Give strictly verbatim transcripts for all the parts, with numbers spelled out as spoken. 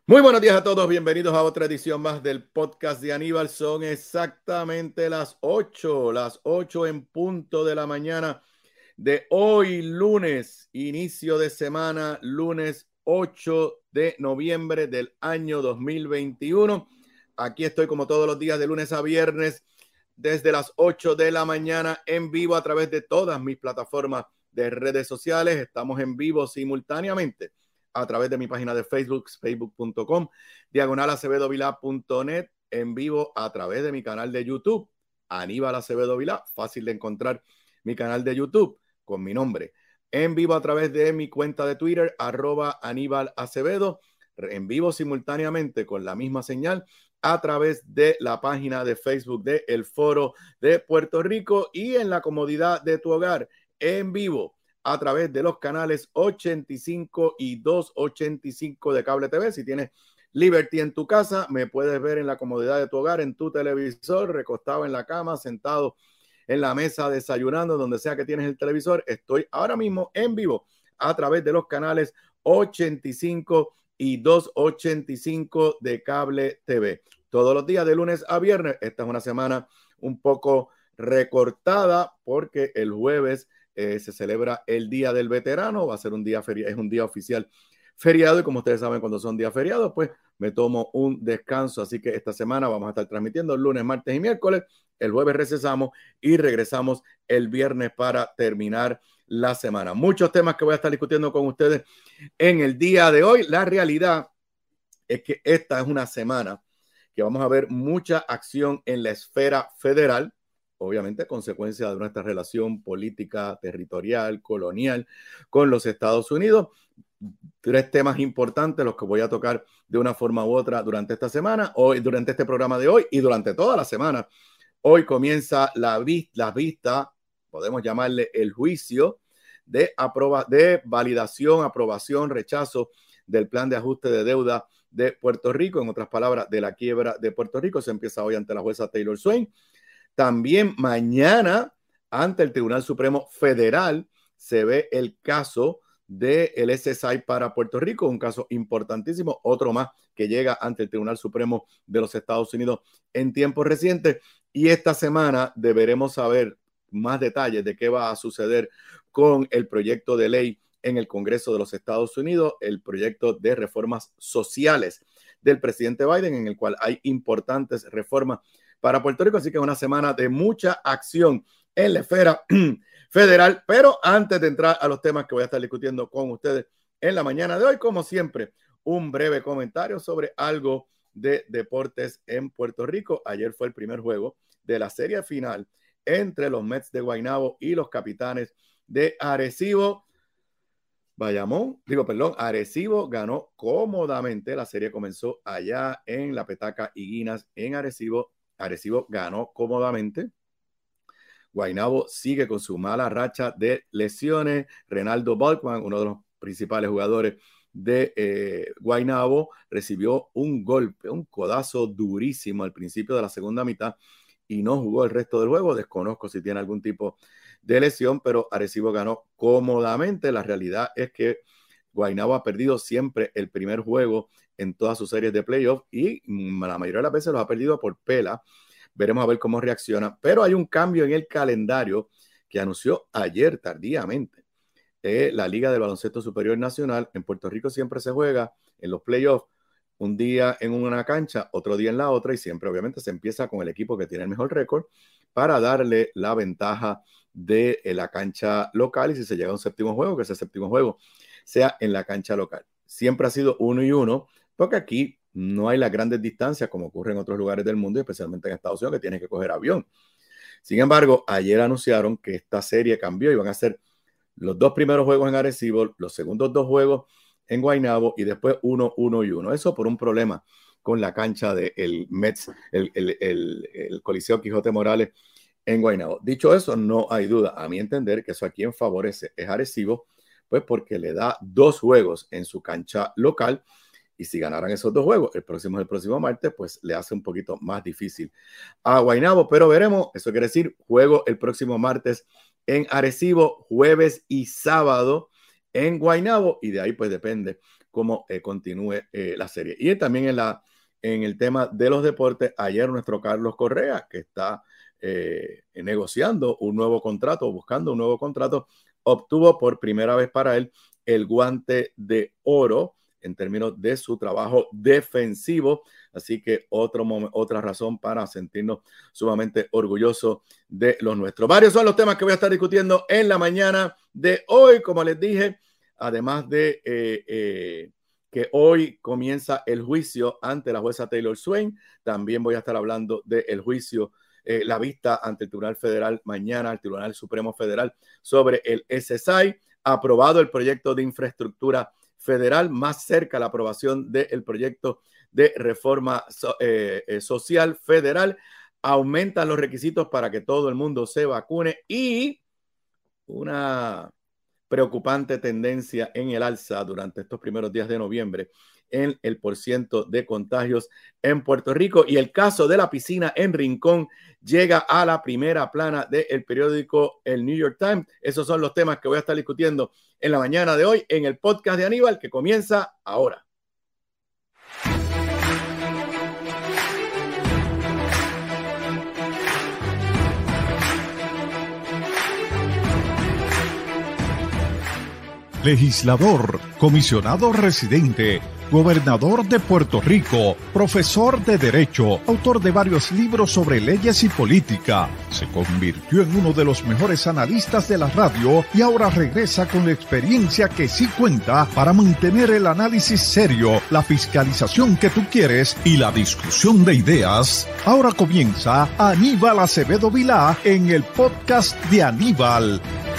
Muy buenos días a todos, bienvenidos a otra edición más del podcast de Aníbal. Son exactamente las ocho, las ocho en punto de la mañana de hoy, lunes, inicio de semana, lunes ocho de noviembre del año dos mil veintiuno. Aquí estoy como todos los días de lunes a viernes desde las ocho de la mañana en vivo a través de todas mis plataformas de redes sociales. Estamos en vivo simultáneamente a través de mi página de Facebook, facebook punto com, diagonal acevedo vilá punto net, en vivo a través de mi canal de YouTube, Aníbal Acevedo Vilá, fácil de encontrar mi canal de YouTube con mi nombre, en vivo a través de mi cuenta de Twitter, arroba Aníbal Acevedo, en vivo simultáneamente con la misma señal a través de la página de Facebook de El Foro de Puerto Rico y en la comodidad de tu hogar, en vivo a través de los canales ochenta y cinco y doscientos ochenta y cinco de Cable T V. Si tienes Liberty en tu casa, me puedes ver en la comodidad de tu hogar, en tu televisor, recostado en la cama, sentado en la mesa, desayunando, donde sea que tienes el televisor. Estoy ahora mismo en vivo a través de los canales ochenta y cinco y doscientos ochenta y cinco de Cable T V. Todos los días de lunes a viernes. Esta es una semana un poco recortada porque el jueves Eh, se celebra el Día del Veterano, va a ser un día feriado, es un día oficial feriado y como ustedes saben cuando son días feriados, pues me tomo un descanso, así que esta semana vamos a estar transmitiendo el lunes, martes y miércoles, el jueves recesamos y regresamos el viernes para terminar la semana. Muchos temas que voy a estar discutiendo con ustedes en el día de hoy. La realidad es que esta es una semana que vamos a ver mucha acción en la esfera federal, obviamente consecuencia de nuestra relación política, territorial, colonial con los Estados Unidos. Tres temas importantes los que voy a tocar de una forma u otra durante esta semana, hoy, durante este programa de hoy y durante toda la semana. Hoy comienza la, vis la vista, podemos llamarle el juicio de, aproba de validación, aprobación, rechazo del plan de ajuste de deuda de Puerto Rico, en otras palabras, de la quiebra de Puerto Rico. Se empieza hoy ante la jueza Taylor Swain. También mañana, ante el Tribunal Supremo Federal, se ve el caso del S S I para Puerto Rico, un caso importantísimo, otro más que llega ante el Tribunal Supremo de los Estados Unidos en tiempos recientes. Y esta semana deberemos saber más detalles de qué va a suceder con el proyecto de ley en el Congreso de los Estados Unidos, el proyecto de reformas sociales del presidente Biden, en el cual hay importantes reformas para Puerto Rico, así que es una semana de mucha acción en la esfera federal. Pero antes de entrar a los temas que voy a estar discutiendo con ustedes en la mañana de hoy, como siempre, un breve comentario sobre algo de deportes en Puerto Rico. Ayer fue el primer juego de la serie final entre los Mets de Guaynabo y los Capitanes de Arecibo. Bayamón, digo, perdón, Arecibo ganó cómodamente. La serie comenzó allá en la Petaca Higuinas en Arecibo. Arecibo ganó cómodamente. Guaynabo sigue con su mala racha de lesiones. Renaldo Balkman, uno de los principales jugadores de eh, Guaynabo, recibió un golpe, un codazo durísimo al principio de la segunda mitad y no jugó el resto del juego. Desconozco si tiene algún tipo de lesión, pero Arecibo ganó cómodamente. La realidad es que Guaynabo ha perdido siempre el primer juego en todas sus series de playoff y la mayoría de las veces los ha perdido por pela. Veremos a ver cómo reacciona, pero hay un cambio en el calendario que anunció ayer tardíamente. Eh, la Liga del Baloncesto Superior Nacional en Puerto Rico siempre se juega en los playoffs un día en una cancha, otro día en la otra, y siempre obviamente se empieza con el equipo que tiene el mejor récord para darle la ventaja de la cancha local, y si se llega a un séptimo juego, que ese séptimo juego sea en la cancha local. Siempre ha sido uno y uno, porque aquí no hay las grandes distancias como ocurre en otros lugares del mundo, especialmente en Estados Unidos, que tienes que coger avión. Sin embargo, ayer anunciaron que esta serie cambió y van a ser los dos primeros juegos en Arecibo, los segundos dos juegos en Guaynabo y después uno, uno y uno. Eso por un problema con la cancha del Mets, el, el, el, el Coliseo Quijote Morales en Guaynabo. Dicho eso, no hay duda, a mi entender, que eso a quien favorece es Arecibo, pues porque le da dos juegos en su cancha local. Y si ganaran esos dos juegos, el próximo es el próximo martes, pues le hace un poquito más difícil a Guaynabo, pero veremos. Eso quiere decir juego el próximo martes en Arecibo, jueves y sábado en Guaynabo, y de ahí pues depende cómo eh, continúe eh, la serie. Y también en, la, en el tema de los deportes, ayer nuestro Carlos Correa, que está eh, negociando un nuevo contrato, buscando un nuevo contrato, obtuvo por primera vez para él el guante de oro en términos de su trabajo defensivo. Así que otro, otra razón para sentirnos sumamente orgullosos de los nuestros. Varios son los temas que voy a estar discutiendo en la mañana de hoy, como les dije, además de eh, eh, que hoy comienza el juicio ante la jueza Taylor Swain. También voy a estar hablando del juicio, eh, la vista ante el Tribunal Federal mañana, el Tribunal Supremo Federal, sobre el S S I. Aprobado el proyecto de infraestructura federal, más cerca la aprobación del proyecto de reforma so, eh, eh, social federal. Aumentan los requisitos para que todo el mundo se vacune y una preocupante tendencia en el alza durante estos primeros días de noviembre en el porciento de contagios en Puerto Rico, y el caso de la piscina en Rincón llega a la primera plana del periódico El New York Times. Esos son los temas que voy a estar discutiendo en la mañana de hoy en el podcast de Aníbal, que comienza ahora. Legislador, comisionado residente, gobernador de Puerto Rico, profesor de Derecho, autor de varios libros sobre leyes y política. Se convirtió en uno de los mejores analistas de la radio y ahora regresa con la experiencia que sí cuenta para mantener el análisis serio, la fiscalización que tú quieres y la discusión de ideas. Ahora comienza Aníbal Acevedo Vilá en el podcast de Aníbal.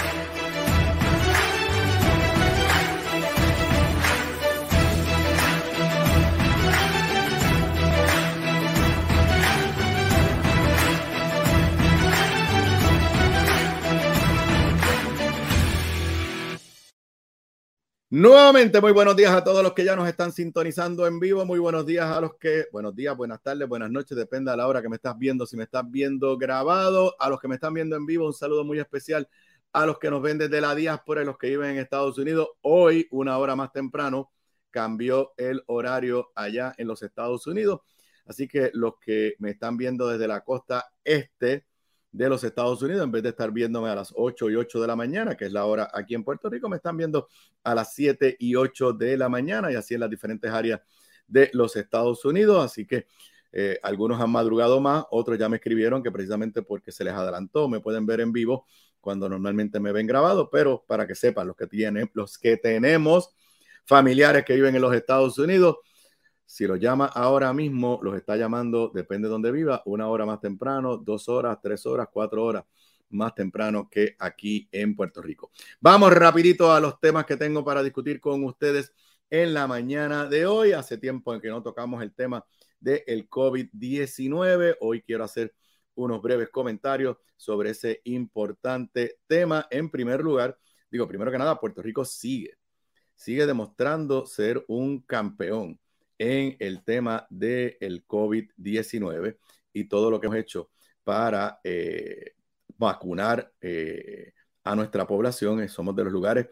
Nuevamente, muy buenos días a todos los que ya nos están sintonizando en vivo. Muy buenos días a los que, buenos días, buenas tardes, buenas noches, depende de la hora que me estás viendo, si me estás viendo grabado. A los que me están viendo en vivo, un saludo muy especial a los que nos ven desde la diáspora y los que viven en Estados Unidos. Hoy, una hora más temprano, cambió el horario allá en los Estados Unidos. Así que los que me están viendo desde la costa este de los Estados Unidos, en vez de estar viéndome a las ocho y ocho de la mañana, que es la hora aquí en Puerto Rico, me están viendo a las siete y ocho de la mañana, y así en las diferentes áreas de los Estados Unidos. Así que eh, algunos han madrugado más, otros ya me escribieron que precisamente porque se les adelantó me pueden ver en vivo cuando normalmente me ven grabado, pero para que sepan los que tienen, los que tenemos familiares que viven en los Estados Unidos, si los llama ahora mismo, los está llamando, depende de dónde viva, una hora más temprano, dos horas, tres horas, cuatro horas más temprano que aquí en Puerto Rico. Vamos rapidito a los temas que tengo para discutir con ustedes en la mañana de hoy. Hace tiempo en que no tocamos el tema del COVID diecinueve. Hoy quiero hacer unos breves comentarios sobre ese importante tema. En primer lugar, digo, primero que nada, Puerto Rico sigue, sigue demostrando ser un campeón en el tema del COVID diecinueve y todo lo que hemos hecho para eh, vacunar eh, a nuestra población. Somos de los lugares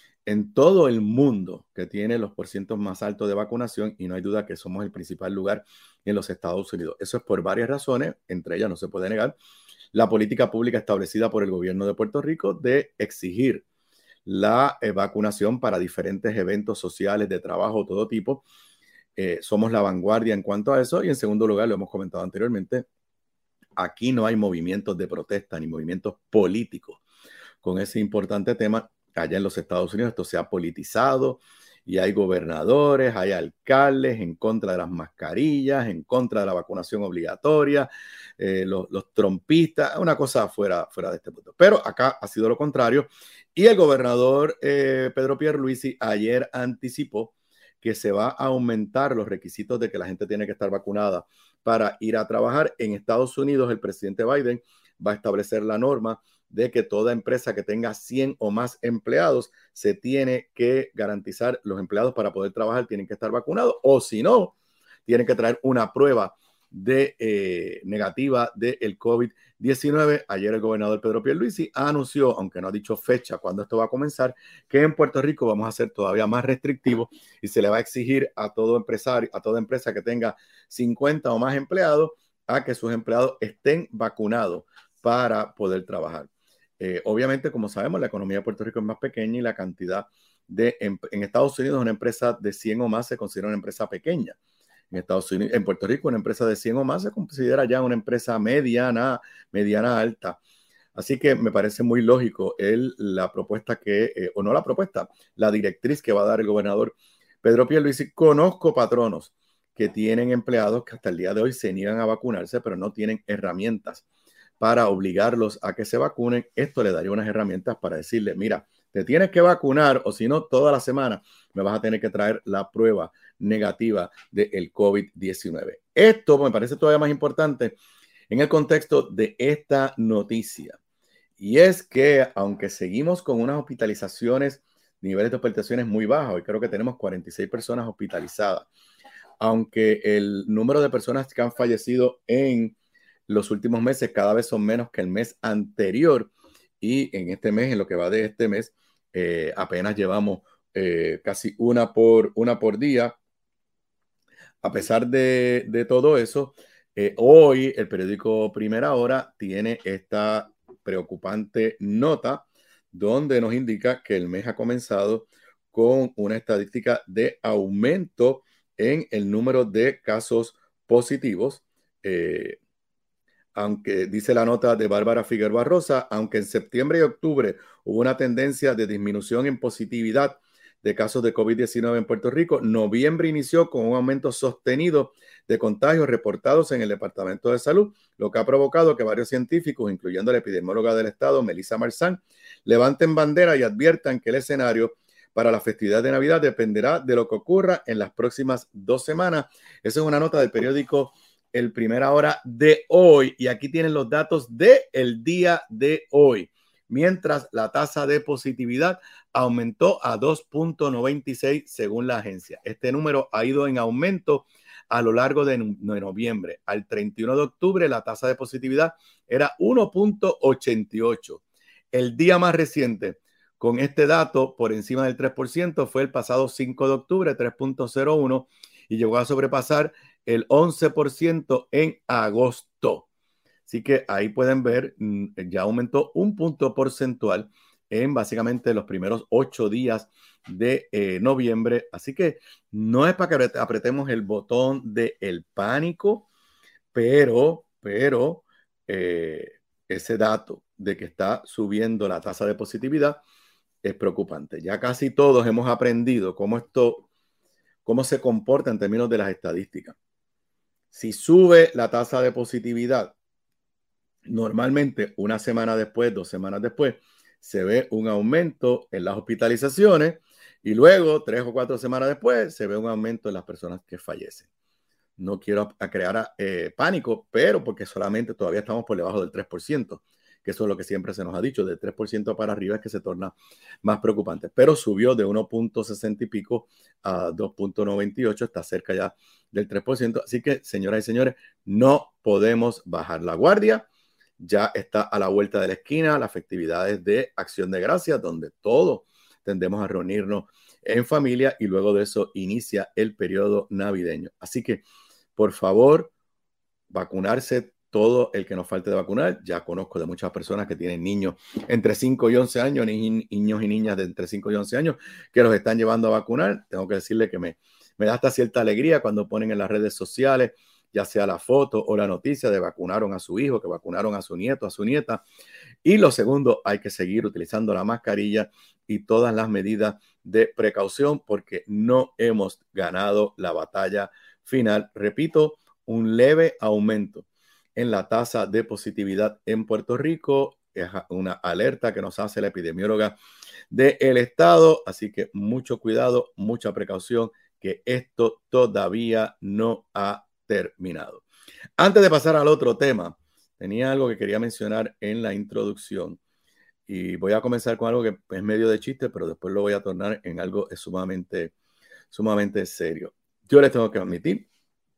en todo el mundo que tiene los porcientos más altos de vacunación, y no hay duda que somos el principal lugar en los Estados Unidos. Eso es por varias razones, entre ellas no se puede negar la política pública establecida por el gobierno de Puerto Rico de exigir la eh, vacunación para diferentes eventos sociales, de trabajo, todo tipo. Eh, somos la vanguardia en cuanto a eso. Y en segundo lugar, lo hemos comentado anteriormente, aquí no hay movimientos de protesta ni movimientos políticos con ese importante tema. Allá en los Estados Unidos esto se ha politizado y hay gobernadores, hay alcaldes en contra de las mascarillas, en contra de la vacunación obligatoria, eh, los, los trompistas, una cosa fuera, fuera de este punto. Pero acá ha sido lo contrario, y el gobernador eh, Pedro Pierluisi ayer anticipó que se va a aumentar los requisitos de que la gente tiene que estar vacunada para ir a trabajar. En Estados Unidos, el presidente Biden va a establecer la norma de que toda empresa que tenga cien o más empleados se tiene que garantizar, los empleados para poder trabajar tienen que estar vacunados, o si no, tienen que traer una prueba de eh, negativa del COVID diecinueve. Ayer el gobernador Pedro Pierluisi anunció, aunque no ha dicho fecha cuándo esto va a comenzar, que en Puerto Rico vamos a ser todavía más restrictivos y se le va a exigir a todo empresario, a toda empresa que tenga cincuenta o más empleados, a que sus empleados estén vacunados para poder trabajar. Eh, obviamente, como sabemos, la economía de Puerto Rico es más pequeña y la cantidad de, en, en Estados Unidos, una empresa de cien o más se considera una empresa pequeña. En Estados Unidos, en Puerto Rico, una empresa de cien o más se considera ya una empresa mediana, mediana alta. Así que me parece muy lógico el, la propuesta que, eh, o no la propuesta, la directriz que va a dar el gobernador Pedro Pierluisi. Conozco patronos que tienen empleados que hasta el día de hoy se niegan a vacunarse, pero no tienen herramientas para obligarlos a que se vacunen. Esto le daría unas herramientas para decirle, mira, te tienes que vacunar o si no, toda la semana me vas a tener que traer la prueba negativa del COVID diecinueve. Esto me parece todavía más importante en el contexto de esta noticia. Y es que aunque seguimos con unas hospitalizaciones, niveles de hospitalizaciones muy bajos, y creo que tenemos cuarenta y seis personas hospitalizadas, aunque el número de personas que han fallecido en los últimos meses cada vez son menos que el mes anterior, y en este mes, en lo que va de este mes, eh, apenas llevamos eh, casi una por, una por día. A pesar de, de todo eso, eh, hoy el periódico Primera Hora tiene esta preocupante nota donde nos indica que el mes ha comenzado con una estadística de aumento en el número de casos positivos. Eh, aunque dice la nota de Bárbara Figueroa Rosa, aunque en septiembre y octubre hubo una tendencia de disminución en positividad de casos de COVID diecinueve en Puerto Rico, noviembre inició con un aumento sostenido de contagios reportados en el Departamento de Salud, lo que ha provocado que varios científicos, incluyendo la epidemióloga del Estado, Melissa Marzán, levanten bandera y adviertan que el escenario para la festividad de Navidad dependerá de lo que ocurra en las próximas dos semanas. Esa es una nota del periódico El Primera Hora de hoy, y aquí tienen los datos del día de hoy. Mientras la tasa de positividad aumentó a dos punto noventa y seis según la agencia. Este número ha ido en aumento a lo largo de, de noviembre. Al treinta y uno de octubre la tasa de positividad era uno punto ochenta y ocho. El día más reciente con este dato por encima del tres por ciento fue el pasado cinco de octubre, tres punto cero uno, y llegó a sobrepasar el once por ciento en agosto. Así que ahí pueden ver, ya aumentó un punto porcentual en básicamente los primeros ocho días de eh, noviembre. Así que no es para que apretemos el botón del pánico, pero, pero eh, ese dato de que está subiendo la tasa de positividad es preocupante. Ya casi todos hemos aprendido cómo esto, cómo se comporta en términos de las estadísticas. Si sube la tasa de positividad, normalmente una semana después, dos semanas después, se ve un aumento en las hospitalizaciones y luego, tres o cuatro semanas después, se ve un aumento en las personas que fallecen. No quiero crear eh, pánico, pero porque solamente todavía estamos por debajo del tres por ciento, que eso es lo que siempre se nos ha dicho, del tres por ciento para arriba es que se torna más preocupante. Pero subió de uno punto sesenta y pico a dos punto noventa y ocho, está cerca ya del tres por ciento. Así que, señoras y señores, no podemos bajar la guardia. Ya está a la vuelta de la esquina las festividades de Acción de Gracias, donde todos tendemos a reunirnos en familia y luego de eso inicia el periodo navideño. Así que, por favor, vacunarse todo el que nos falte de vacunar. Ya conozco de muchas personas que tienen niños entre cinco y once años, ni niños y niñas de entre cinco y once años que los están llevando a vacunar. Tengo que decirle que me, me da hasta cierta alegría cuando ponen en las redes sociales, ya sea la foto o la noticia de vacunaron a su hijo, que vacunaron a su nieto, a su nieta. Y lo segundo, hay que seguir utilizando la mascarilla y todas las medidas de precaución porque no hemos ganado la batalla final. Repito, un leve aumento en la tasa de positividad en Puerto Rico. Es una alerta que nos hace la epidemióloga del estado. Así que mucho cuidado, mucha precaución, que esto todavía no ha terminado. Antes de pasar al otro tema, tenía algo que quería mencionar en la introducción y voy a comenzar con algo que es medio de chiste, pero después lo voy a tornar en algo sumamente, sumamente serio. Yo les tengo que admitir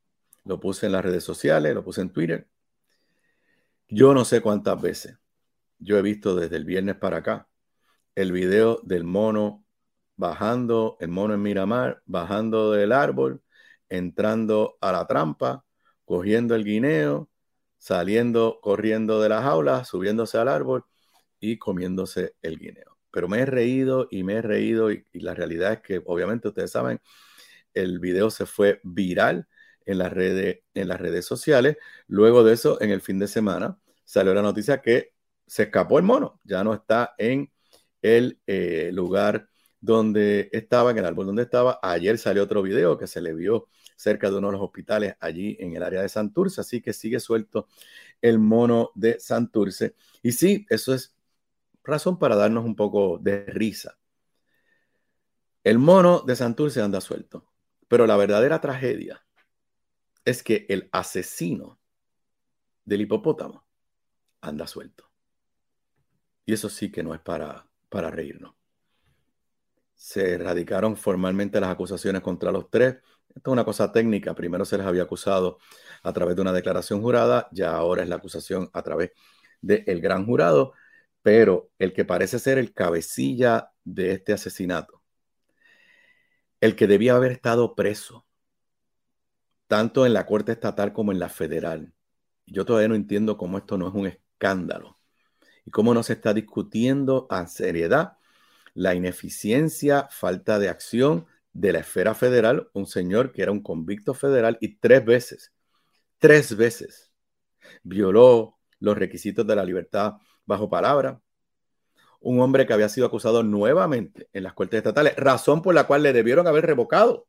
lo puse en las redes sociales, lo puse en Twitter. Yo no sé cuántas veces yo he visto desde el viernes para acá el video del mono bajando, el mono en Miramar, bajando del árbol, entrando a la trampa, cogiendo el guineo, saliendo corriendo de la jaula, subiéndose al árbol y comiéndose el guineo. Pero me he reído y me he reído y, y la realidad es que obviamente ustedes saben, el video se fue viral en las redes, en las redes sociales. Luego de eso, en el fin de semana, salió la noticia que se escapó el mono, ya no está en el eh, lugar donde estaba, en el árbol donde estaba. Ayer salió otro video que se le vio cerca de uno de los hospitales allí en el área de Santurce, así que sigue suelto el mono de Santurce. Y sí, eso es razón para darnos un poco de risa. El mono de Santurce anda suelto, pero la verdadera tragedia es que el asesino del hipopótamo anda suelto. Y eso sí que no es para, para reírnos. Se erradicaron formalmente las acusaciones contra los tres. Esto es una cosa técnica. Primero se les había acusado a través de una declaración jurada, ya ahora es la acusación a través del gran jurado, pero el que parece ser el cabecilla de este asesinato, el que debía haber estado preso, tanto en la Corte Estatal como en la Federal. Yo todavía no entiendo cómo esto no es un escándalo y cómo no se está discutiendo a seriedad la ineficiencia, falta de acción de la esfera federal, un señor que era un convicto federal y tres veces, tres veces violó los requisitos de la libertad bajo palabra. Un hombre que había sido acusado nuevamente en las cortes estatales, razón por la cual le debieron haber revocado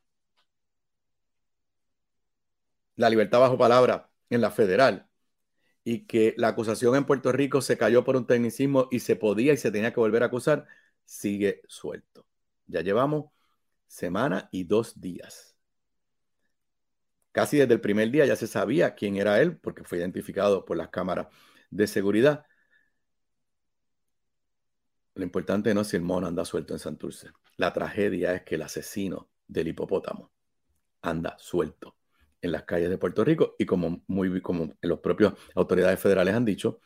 la libertad bajo palabra en la federal, y que la acusación en Puerto Rico se cayó por un tecnicismo y se podía y se tenía que volver a acusar, sigue suelto. Ya llevamos semana y dos días. Casi desde el primer día ya se sabía quién era él porque fue identificado por las cámaras de seguridad. Lo importante no es si el mono anda suelto en Santurce. La tragedia es que el asesino del hipopótamo anda suelto en las calles de Puerto Rico y como, muy, como los propios autoridades federales han dicho,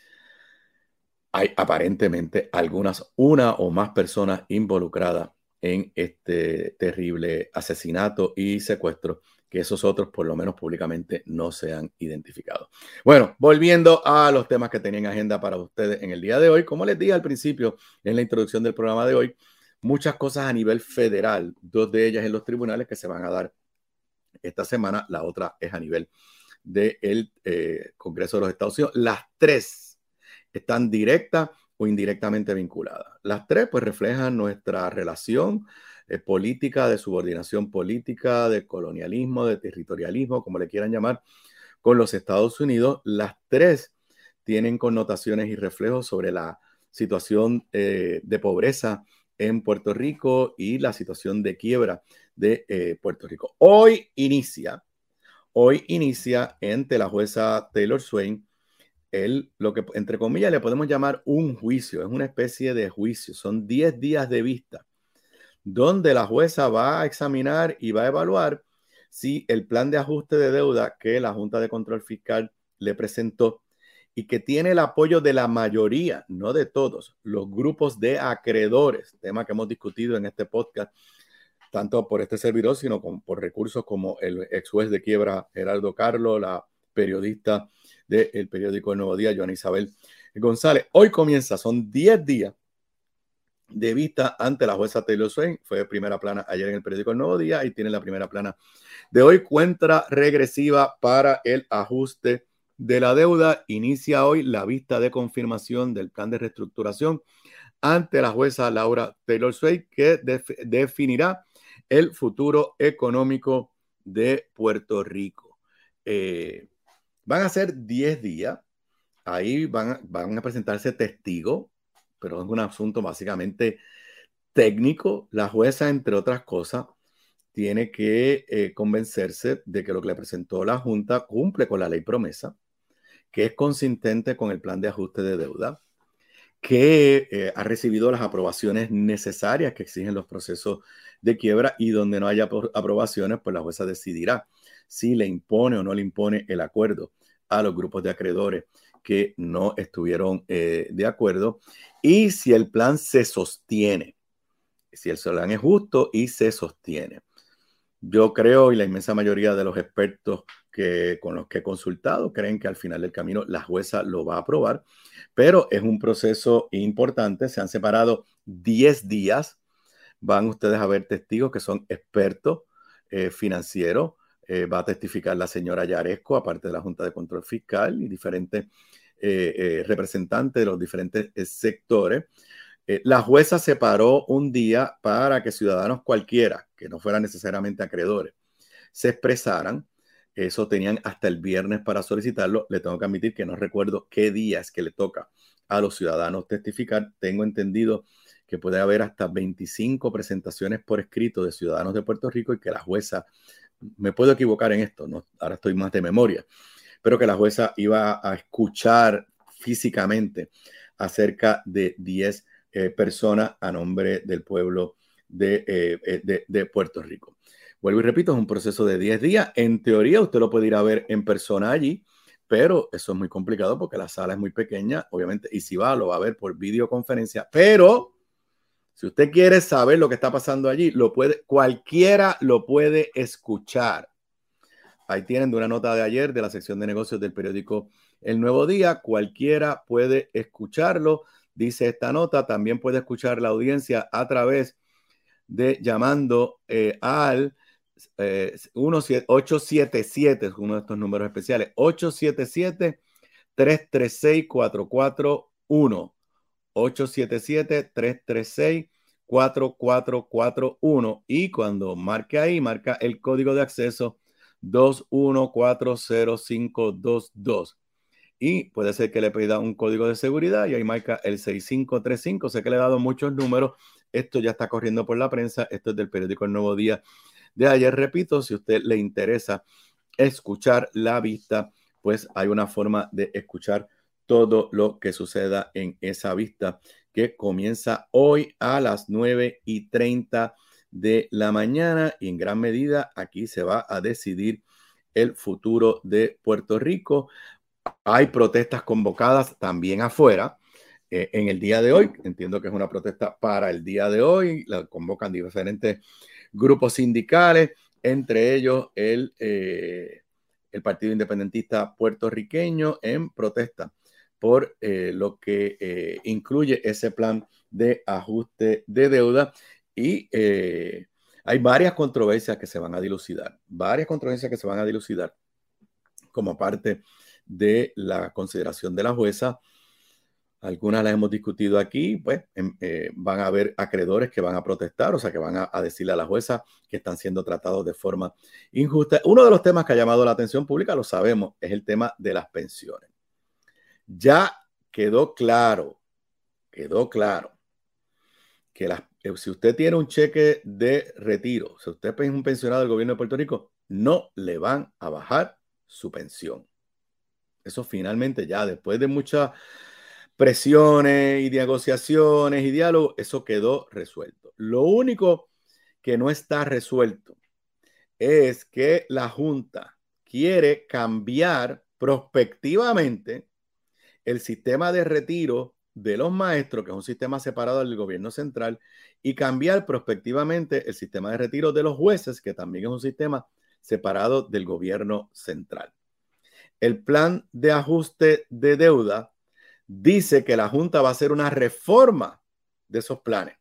hay aparentemente algunas, una o más personas involucradas en este terrible asesinato y secuestro, que esos otros por lo menos públicamente no se han identificado. Bueno, volviendo a los temas que tenía en agenda para ustedes en el día de hoy, como les dije al principio en la introducción del programa de hoy, muchas cosas a nivel federal, dos de ellas en los tribunales que se van a dar esta semana, la otra es a nivel del eh, Congreso de los Estados Unidos. Las tres están directa o indirectamente vinculadas. Las tres pues reflejan nuestra relación eh, política, de subordinación política, de colonialismo, de territorialismo, como le quieran llamar, con los Estados Unidos. Las tres tienen connotaciones y reflejos sobre la situación eh, de pobreza en Puerto Rico y la situación de quiebra de eh, Puerto Rico. Hoy inicia, hoy inicia ante la jueza Taylor Swain el, lo que entre comillas le podemos llamar un juicio, es una especie de juicio, son diez días de vista, donde la jueza va a examinar y va a evaluar si el plan de ajuste de deuda que la Junta de Control Fiscal le presentó y que tiene el apoyo de la mayoría, no de todos, los grupos de acreedores, tema que hemos discutido en este podcast, tanto por este servidor, sino con, por recursos como el ex juez de quiebra Gerardo Carlo, la periodista del periódico El Nuevo Día, Joana Isabel González. Hoy comienza, son diez días de vista ante la jueza Taylor Swain. Fue primera plana ayer en el periódico El Nuevo Día y tiene la primera plana de hoy. Cuenta regresiva para el ajuste de la deuda. Inicia hoy la vista de confirmación del plan de reestructuración ante la jueza Laura Taylor Swain, que def- definirá el futuro económico de Puerto Rico. Eh, van a ser diez días. Ahí van, van a presentarse testigos, pero es un asunto básicamente técnico. La jueza, entre otras cosas, tiene que eh, convencerse de que lo que le presentó la Junta cumple con la ley promesa, que es consistente con el plan de ajuste de deuda, que eh, ha recibido las aprobaciones necesarias que exigen los procesos de quiebra, y donde no haya aprobaciones, pues la jueza decidirá si le impone o no le impone el acuerdo a los grupos de acreedores que no estuvieron eh, de acuerdo, y si el plan se sostiene, si el plan es justo y se sostiene. Yo creo, y la inmensa mayoría de los expertos que, con los que he consultado, creen que al final del camino la jueza lo va a aprobar, pero es un proceso importante. Se han separado diez días. Van ustedes a ver testigos que son expertos eh, financieros. Eh, va a testificar la señora Yaresco, aparte de la Junta de Control Fiscal, y diferentes eh, eh, representantes de los diferentes eh, sectores. Eh, la jueza separó un día para que ciudadanos cualquiera, que no fueran necesariamente acreedores, se expresaran. Eso tenían hasta el viernes para solicitarlo. Le tengo que admitir que no recuerdo qué día es que le toca a los ciudadanos testificar. Tengo entendido que puede haber hasta veinticinco presentaciones por escrito de ciudadanos de Puerto Rico, y que la jueza, me puedo equivocar en esto, no, ahora estoy más de memoria, pero que la jueza iba a escuchar físicamente a cerca de diez eh, personas a nombre del pueblo de, eh, de, de Puerto Rico. Vuelvo y repito, es un proceso de diez días. En teoría, usted lo puede ir a ver en persona allí, pero eso es muy complicado porque la sala es muy pequeña, obviamente, y si va, lo va a ver por videoconferencia. Pero si usted quiere saber lo que está pasando allí, lo puede, cualquiera lo puede escuchar. Ahí tienen de una nota de ayer de la sección de negocios del periódico El Nuevo Día. Cualquiera puede escucharlo. Dice esta nota, también puede escuchar la audiencia a través de llamando eh, al eh, ocho siete siete, es uno de estos números especiales, ocho siete siete, tres tres seis, cuatro cuatro uno. ocho siete siete, tres tres seis, cuatro cuatro cuatro uno, y cuando marque ahí, marca el código de acceso dos uno cuatro cero cinco dos dos, y puede ser que le pida un código de seguridad y ahí marca el seis cinco tres cinco. Sé que le he dado muchos números, esto ya está corriendo por la prensa, esto es del periódico El Nuevo Día de ayer. Repito, si a usted le interesa escuchar la vista, pues hay una forma de escuchar todo lo que suceda en esa vista, que comienza hoy a las nueve y treinta de la mañana, y en gran medida aquí se va a decidir el futuro de Puerto Rico. Hay protestas convocadas también afuera eh, en el día de hoy. Entiendo que es una protesta para el día de hoy. La convocan diferentes grupos sindicales, entre ellos el, eh, el Partido Independentista Puertorriqueño, en protesta por eh, lo que eh, incluye ese plan de ajuste de deuda. Y eh, hay varias controversias que se van a dilucidar, varias controversias que se van a dilucidar como parte de la consideración de la jueza. Algunas las hemos discutido aquí. Pues eh, van a haber acreedores que van a protestar, o sea, que van a, a decirle a la jueza que están siendo tratados de forma injusta. Uno de los temas que ha llamado la atención pública, lo sabemos, es el tema de las pensiones. Ya quedó claro, quedó claro que las, si usted tiene un cheque de retiro, si usted es un pensionado del gobierno de Puerto Rico, no le van a bajar su pensión. Eso finalmente, ya después de muchas presiones y negociaciones y diálogos, eso quedó resuelto. Lo único que no está resuelto es que la Junta quiere cambiar prospectivamente el sistema de retiro de los maestros, que es un sistema separado del gobierno central, y cambiar prospectivamente el sistema de retiro de los jueces, que también es un sistema separado del gobierno central. El plan de ajuste de deuda dice que la Junta va a hacer una reforma de esos planes.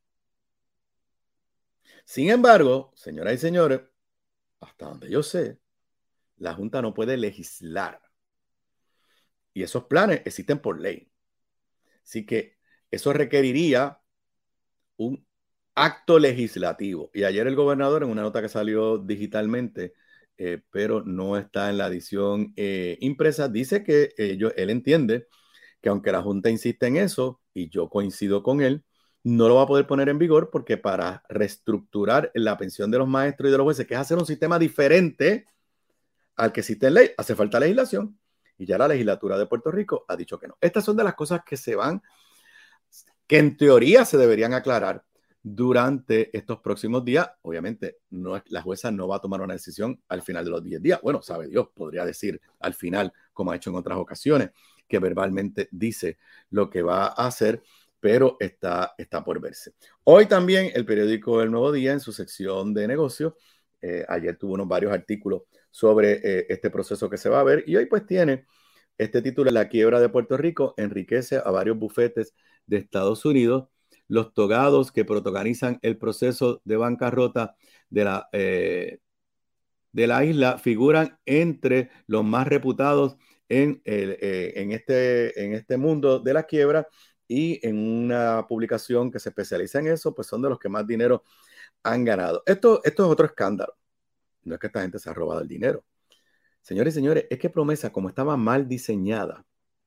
Sin embargo, señoras y señores, hasta donde yo sé, la Junta no puede legislar. Y esos planes existen por ley. Así que eso requeriría un acto legislativo. Y ayer el gobernador, en una nota que salió digitalmente, eh, pero no está en la edición eh, impresa, dice que ellos, él entiende que aunque la Junta insiste en eso, y yo coincido con él, no lo va a poder poner en vigor, porque para reestructurar la pensión de los maestros y de los jueces, que es hacer un sistema diferente al que existe en ley, hace falta legislación. Y ya la legislatura de Puerto Rico ha dicho que no. Estas son de las cosas que se van que en teoría se deberían aclarar durante estos próximos días. Obviamente, no, la jueza no va a tomar una decisión al final de los diez días. Bueno, sabe Dios, podría decir al final, como ha hecho en otras ocasiones, que verbalmente dice lo que va a hacer, pero está, está por verse. Hoy también el periódico El Nuevo Día, en su sección de negocios, eh, ayer tuvo unos varios artículos sobre eh, este proceso que se va a ver, y hoy pues tiene este título: La quiebra de Puerto Rico enriquece a varios bufetes de Estados Unidos. Los togados que protagonizan el proceso de bancarrota de la, eh, de la isla figuran entre los más reputados en, el, eh, en, este, en este mundo de la quiebra, y en una publicación que se especializa en eso, pues son de los que más dinero han ganado. Esto, esto es otro escándalo. No es que esta gente se ha robado el dinero. Señores y señores, es que Promesa, como estaba mal diseñada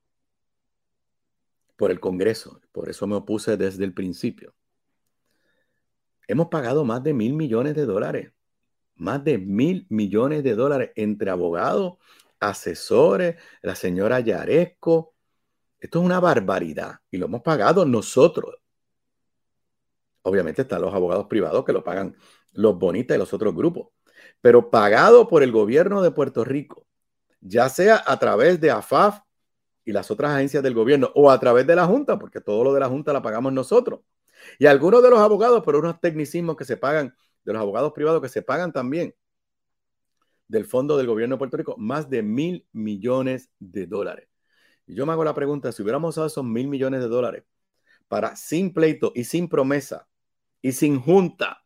por el Congreso, por eso me opuse desde el principio, hemos pagado más de mil millones de dólares. Más de mil millones de dólares entre abogados, asesores, la señora Yaresco. Esto es una barbaridad y lo hemos pagado nosotros. Obviamente están los abogados privados que lo pagan los Bonitas y los otros grupos, pero pagado por el gobierno de Puerto Rico, ya sea a través de A F A F y las otras agencias del gobierno, o a través de la Junta, porque todo lo de la Junta la pagamos nosotros. Y algunos de los abogados, por unos tecnicismos que se pagan, de los abogados privados que se pagan también del fondo del gobierno de Puerto Rico, más de mil millones de dólares. Y yo me hago la pregunta: si hubiéramos usado esos mil millones de dólares para, sin pleito y sin promesa y sin junta,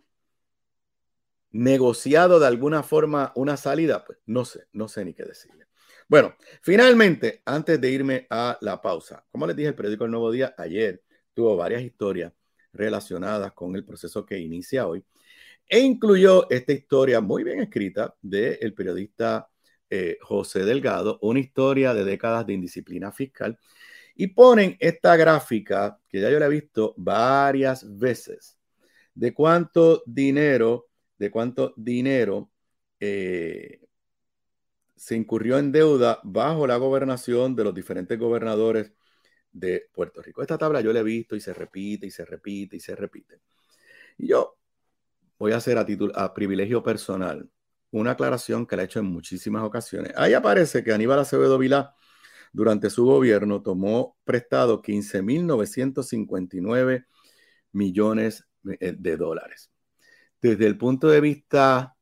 negociado de alguna forma una salida, pues no sé, no sé ni qué decirle. Bueno, finalmente, antes de irme a la pausa, como les dije, el periódico El Nuevo Día ayer tuvo varias historias relacionadas con el proceso que inicia hoy, e incluyó esta historia muy bien escrita del periodista eh, José Delgado, una historia de décadas de indisciplina fiscal, y ponen esta gráfica que ya yo la he visto varias veces, de cuánto dinero, de cuánto dinero eh, se incurrió en deuda bajo la gobernación de los diferentes gobernadores de Puerto Rico. Esta tabla yo la he visto y se repite y se repite y se repite. Y yo voy a hacer a, título, a privilegio personal una aclaración que la he hecho en muchísimas ocasiones. Ahí aparece que Aníbal Acevedo Vilá, durante su gobierno, tomó prestado quince mil novecientos cincuenta y nueve millones de dólares. Desde el punto de vista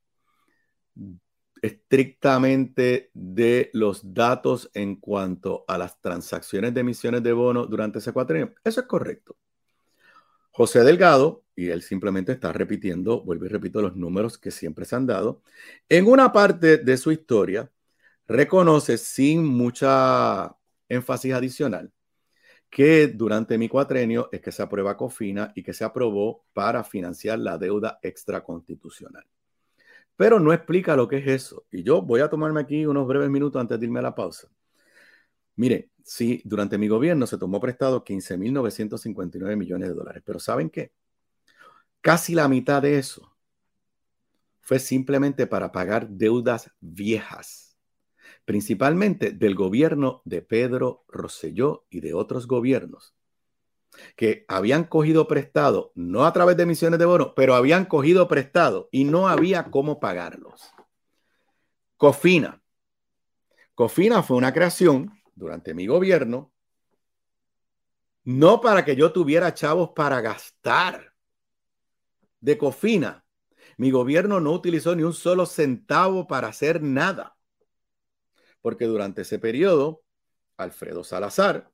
estrictamente de los datos en cuanto a las transacciones de emisiones de bonos durante ese cuatrienio, eso es correcto. José Delgado, y él simplemente está repitiendo, vuelvo y repito, los números que siempre se han dado, en una parte de su historia reconoce sin mucha énfasis adicional que durante mi cuatrenio es que se aprueba COFINA y que se aprobó para financiar la deuda extraconstitucional. Pero no explica lo que es eso. Y yo voy a tomarme aquí unos breves minutos antes de irme a la pausa. Mire, sí, durante mi gobierno se tomó prestado quince mil novecientos cincuenta y nueve millones de dólares, pero ¿saben qué? Casi la mitad de eso fue simplemente para pagar deudas viejas, principalmente del gobierno de Pedro Rosselló y de otros gobiernos que habían cogido prestado, no a través de emisiones de bonos, pero habían cogido prestado y no había cómo pagarlos. COFINA. COFINA fue una creación durante mi gobierno, no para que yo tuviera chavos para gastar. De COFINA, mi gobierno no utilizó ni un solo centavo para hacer nada, porque durante ese periodo, Alfredo Salazar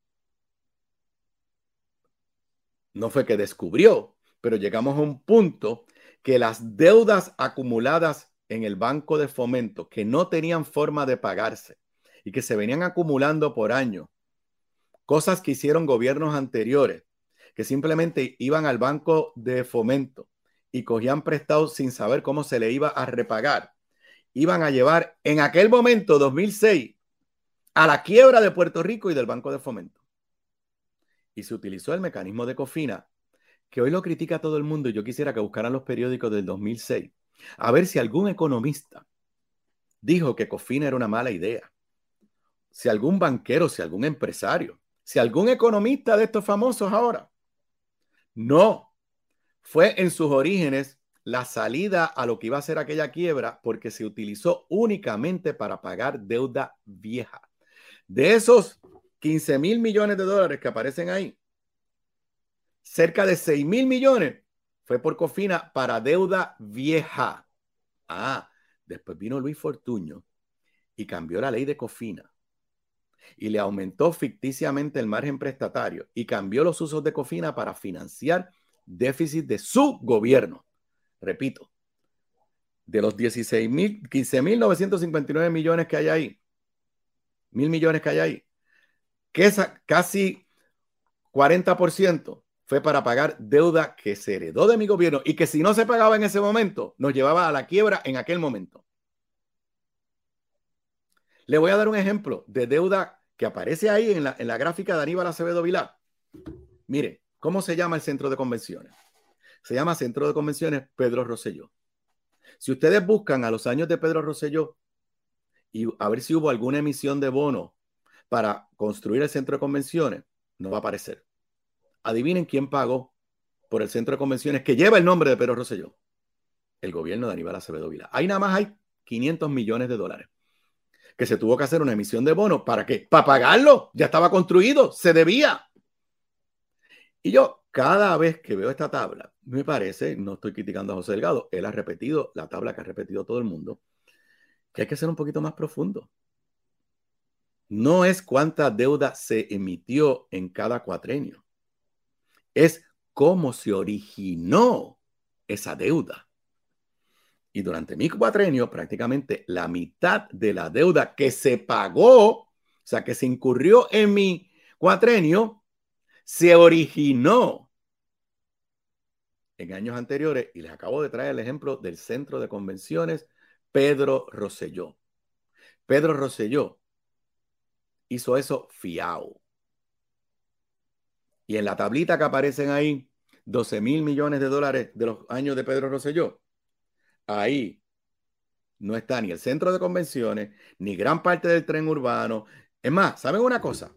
no fue que descubrió, pero llegamos a un punto que las deudas acumuladas en el Banco de Fomento, que no tenían forma de pagarse y que se venían acumulando por años, cosas que hicieron gobiernos anteriores, que simplemente iban al Banco de Fomento y cogían prestados sin saber cómo se le iba a repagar, iban a llevar en aquel momento, dos mil seis, a la quiebra de Puerto Rico y del Banco de Fomento. Y se utilizó el mecanismo de COFINA, que hoy lo critica todo el mundo, y yo quisiera que buscaran los periódicos del dos mil seis, a ver si algún economista dijo que COFINA era una mala idea. Si algún banquero, si algún empresario si algún economista de estos famosos ahora, no, fue en sus orígenes la salida a lo que iba a ser aquella quiebra porque se utilizó únicamente para pagar deuda vieja. De esos quince mil millones de dólares que aparecen ahí, cerca de seis mil millones fue por Cofina para deuda vieja. Ah, después vino Luis Fortuño y cambió la ley de Cofina y le aumentó ficticiamente el margen prestatario y cambió los usos de Cofina para financiar déficit de su gobierno. Repito, de los dieciséis mil, quince mil novecientos cincuenta y nueve millones que hay ahí, mil millones que hay ahí, que esa, casi cuarenta por ciento fue para pagar deuda que se heredó de mi gobierno y que si no se pagaba en ese momento, nos llevaba a la quiebra en aquel momento. Le voy a dar un ejemplo de deuda que aparece ahí en la, en la gráfica de Aníbal Acevedo Vilá. Mire, ¿cómo se llama el centro de convenciones? Se llama Centro de Convenciones Pedro Rosselló. Si ustedes buscan a los años de Pedro Rosselló y a ver si hubo alguna emisión de bono para construir el centro de convenciones, no va a aparecer. Adivinen quién pagó por el centro de convenciones que lleva el nombre de Pedro Rosselló. El gobierno de Aníbal Acevedo Vilá. Ahí nada más hay quinientos millones de dólares. Que se tuvo que hacer una emisión de bonos. ¿Para qué? Para pagarlo. Ya estaba construido. Se debía. Y yo, cada vez que veo esta tabla, me parece, no estoy criticando a José Delgado, él ha repetido la tabla que ha repetido todo el mundo, que hay que ser un poquito más profundo. No es cuánta deuda se emitió en cada cuatrenio. Es cómo se originó esa deuda. Y durante mi cuatrenio, prácticamente la mitad de la deuda que se pagó, o sea, que se incurrió en mi cuatrenio, se originó en años anteriores. Y les acabo de traer el ejemplo del Centro de Convenciones Pedro Rosselló. Pedro Rosselló hizo eso fiao. Y en la tablita que aparecen ahí, doce mil millones de dólares de los años de Pedro Rosselló, ahí no está ni el centro de convenciones, ni gran parte del tren urbano. Es más, ¿saben una cosa?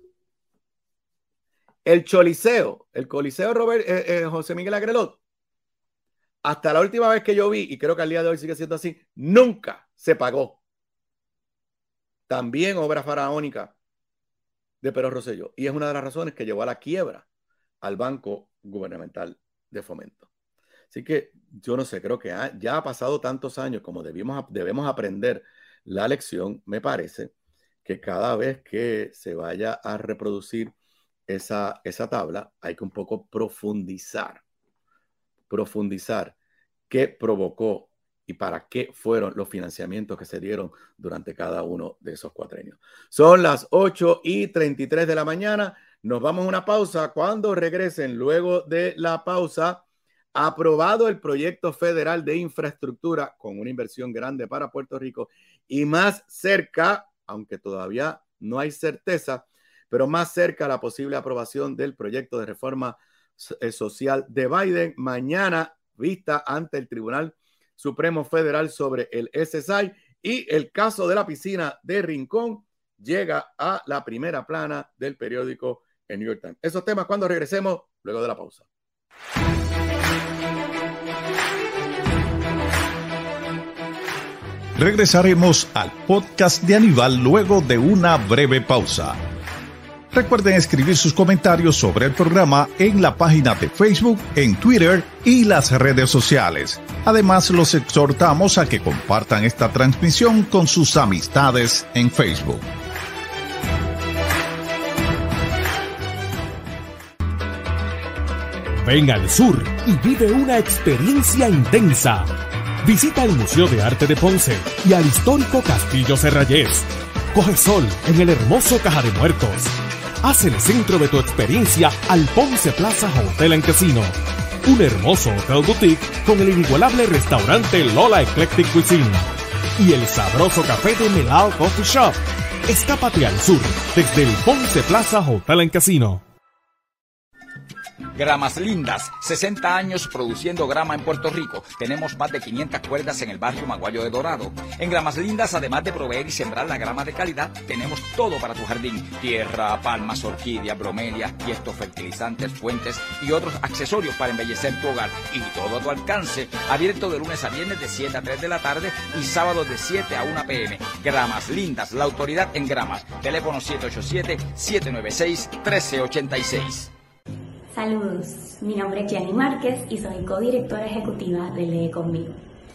El Choliseo, el Coliseo Robert, eh, eh, José Miguel Agrelot, hasta la última vez que yo vi, y creo que al día de hoy sigue siendo así, nunca se pagó. También obra faraónica de Pedro Rosselló. Y es una de las razones que llevó a la quiebra al Banco Gubernamental de Fomento. Así que yo no sé, creo que ha, ya ha pasado tantos años como debimos, debemos aprender la lección. Me parece que cada vez que se vaya a reproducir esa, esa tabla, hay que un poco profundizar, profundizar qué provocó y para qué fueron los financiamientos que se dieron durante cada uno de esos cuatrenios. Son las ocho y treinta y tres de la mañana. Nos vamos a una pausa. Cuando regresen, luego de la pausa, aprobado el proyecto federal de infraestructura con una inversión grande para Puerto Rico y más cerca, aunque todavía no hay certeza, pero más cerca la posible aprobación del proyecto de reforma social de Biden. Mañana vista ante el Tribunal Supremo Federal sobre el S S I y el caso de la piscina de Rincón llega a la primera plana del periódico el New York Times. Esos temas cuando regresemos luego de la pausa. Regresaremos al podcast de Aníbal luego de una breve pausa. Recuerden escribir sus comentarios sobre el programa en la página de Facebook, en Twitter y las redes sociales. Además, los exhortamos a que compartan esta transmisión con sus amistades en Facebook. Ven al sur y vive una experiencia intensa. Visita el Museo de Arte de Ponce y al histórico Castillo Serrayés. Coge sol en el hermoso Caja de Muertos. Haz el centro de tu experiencia al Ponce Plaza Hotel and Casino. Un hermoso hotel boutique con el inigualable restaurante Lola Eclectic Cuisine. Y el sabroso café de Melao Coffee Shop. Escápate al sur desde el Ponce Plaza Hotel and Casino. Gramas Lindas, sesenta años produciendo grama en Puerto Rico. Tenemos más de quinientas cuerdas en el barrio Maguayo de Dorado. En Gramas Lindas, además de proveer y sembrar la grama de calidad, tenemos todo para tu jardín. Tierra, palmas, orquídeas, bromelias, tiestos, fertilizantes, fuentes y otros accesorios para embellecer tu hogar. Y todo a tu alcance. Abierto de lunes a viernes de siete a tres de la tarde y sábados de siete a una pe eme. Gramas Lindas, la autoridad en gramas. Teléfono siete ocho siete, siete nueve seis, uno tres ocho seis. Saludos, mi nombre es Jenny Márquez y soy codirectora ejecutiva de Lee Conmigo.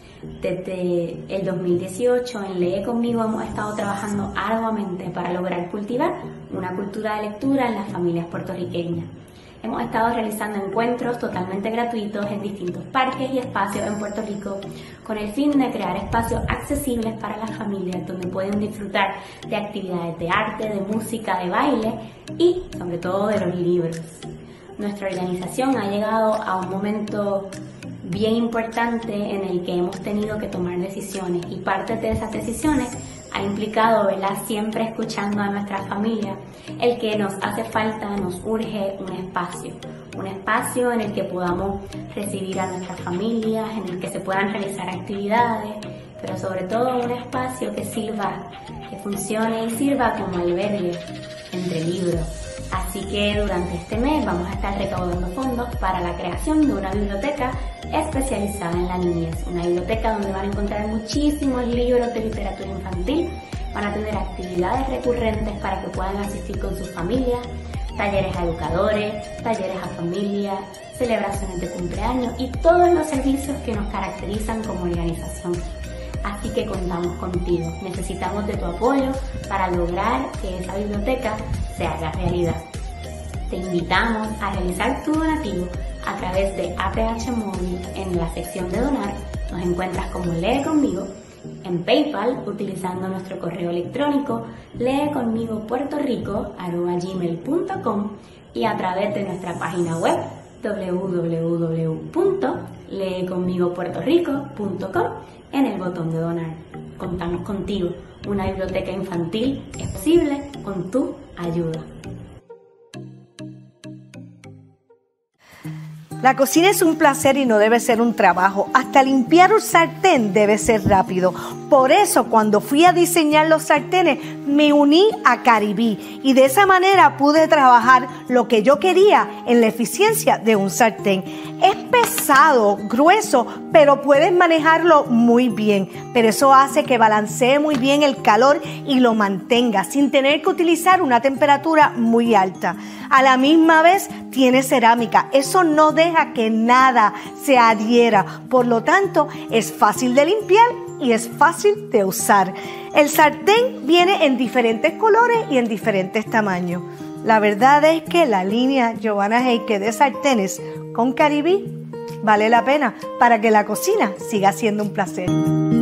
Desde el dos mil dieciocho en Lee Conmigo hemos estado trabajando arduamente para lograr cultivar una cultura de lectura en las familias puertorriqueñas. Hemos estado realizando encuentros totalmente gratuitos en distintos parques y espacios en Puerto Rico con el fin de crear espacios accesibles para las familias donde pueden disfrutar de actividades de arte, de música, de baile y sobre todo de los libros. Nuestra organización ha llegado a un momento bien importante en el que hemos tenido que tomar decisiones y parte de esas decisiones ha implicado, ¿verdad?, siempre escuchando a nuestra familia, el que nos hace falta, nos urge un espacio, un espacio en el que podamos recibir a nuestras familias, en el que se puedan realizar actividades, pero sobre todo un espacio que sirva, que funcione y sirva como albergue entre libros. Así que durante este mes vamos a estar recaudando fondos para la creación de una biblioteca especializada en la niñez. Una biblioteca donde van a encontrar muchísimos libros de literatura infantil, van a tener actividades recurrentes para que puedan asistir con sus familias, talleres a educadores, talleres a familias, celebraciones de cumpleaños y todos los servicios que nos caracterizan como organización. Así que contamos contigo. Necesitamos de tu apoyo para lograr que esa biblioteca se haga realidad. Te invitamos a realizar tu donativo a través de A T H Móvil en la sección de donar. Nos encuentras como Lee Conmigo, en PayPal utilizando nuestro correo electrónico leeconmigopuertorico arroba gmail punto com y a través de nuestra página web doble u doble u doble u punto lee conmigo puerto rico punto com en el botón de donar. Contamos contigo. Una biblioteca infantil es posible con tu ayuda. La cocina es un placer y no debe ser un trabajo. Hasta limpiar un sartén debe ser rápido. Por eso, cuando fui a diseñar los sartenes, me uní a Caribí y de esa manera pude trabajar lo que yo quería en la eficiencia de un sartén. Es pesado, grueso, pero puedes manejarlo muy bien. Pero eso hace que balancee muy bien el calor y lo mantenga sin tener que utilizar una temperatura muy alta. A la misma vez tiene cerámica. Eso no deja que nada se adhiera. Por lo tanto, es fácil de limpiar y es fácil de usar. El sartén viene en diferentes colores y en diferentes tamaños. La verdad es que la línea Giovanna Heike de sartenes con Caribí vale la pena para que la cocina siga siendo un placer.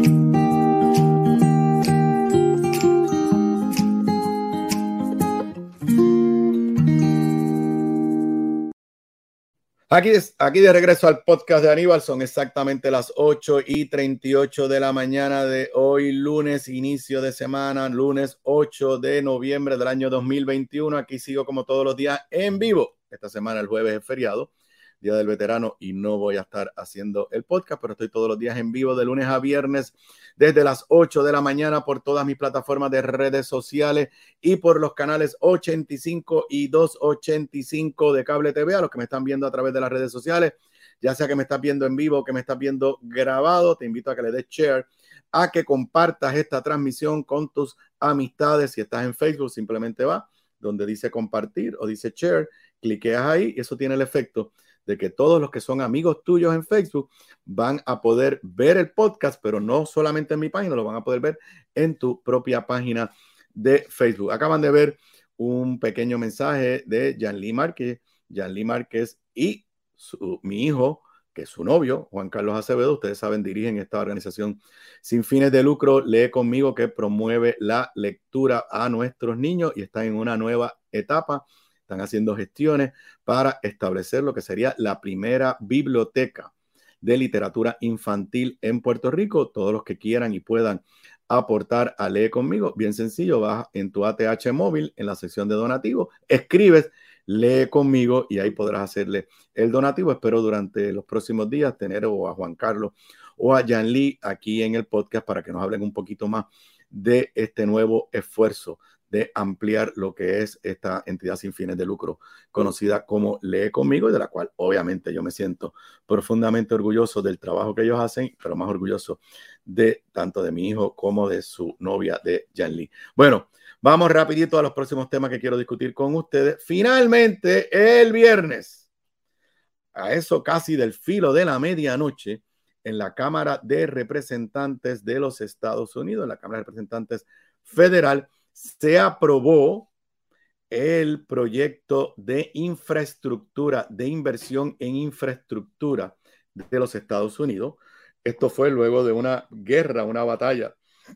Aquí, aquí de regreso al podcast de Aníbal, son exactamente las ocho y treinta y ocho de la mañana de hoy, lunes, inicio de semana, lunes ocho de noviembre del año dos mil veintiuno. Aquí sigo como todos los días en vivo. Esta semana, el jueves es feriado, Día del Veterano, y no voy a estar haciendo el podcast, pero estoy todos los días en vivo de lunes a viernes desde las ocho de la mañana por todas mis plataformas de redes sociales y por los canales ochenta y cinco y doscientos ochenta y cinco de Cable T V. A los que me están viendo a través de las redes sociales, ya sea que me estás viendo en vivo o que me estás viendo grabado, te invito a que le des share, a que compartas esta transmisión con tus amistades. Si estás en Facebook, simplemente va donde dice compartir o dice share, cliqueas ahí y eso tiene el efecto de que todos los que son amigos tuyos en Facebook van a poder ver el podcast, pero no solamente en mi página, lo van a poder ver en tu propia página de Facebook. Acaban de ver un pequeño mensaje de Yanli Márquez, Yanli Márquez y su, mi hijo, que es su novio, Juan Carlos Acevedo. Ustedes saben, dirigen esta organización sin fines de lucro, Lee Conmigo, que promueve la lectura a nuestros niños y está en una nueva etapa. Están haciendo gestiones para establecer lo que sería la primera biblioteca de literatura infantil en Puerto Rico. Todos los que quieran y puedan aportar a Lee Conmigo, bien sencillo, vas en tu A T H móvil, en la sección de donativos, escribes Lee Conmigo y ahí podrás hacerle el donativo. Espero durante los próximos días tener o a Juan Carlos o a Yan Lee aquí en el podcast para que nos hablen un poquito más de este nuevo esfuerzo de ampliar lo que es esta entidad sin fines de lucro conocida como Lee Conmigo, y de la cual obviamente yo me siento profundamente orgulloso del trabajo que ellos hacen, pero más orgulloso de tanto de mi hijo como de su novia, de Yan Lee. Bueno, vamos rapidito a los próximos temas que quiero discutir con ustedes. Finalmente, el viernes, a eso casi del filo de la medianoche, en la Cámara de Representantes de los Estados Unidos, en la Cámara de Representantes Federal, se aprobó el proyecto de infraestructura, de inversión en infraestructura de los Estados Unidos. Esto fue luego de una guerra, una batalla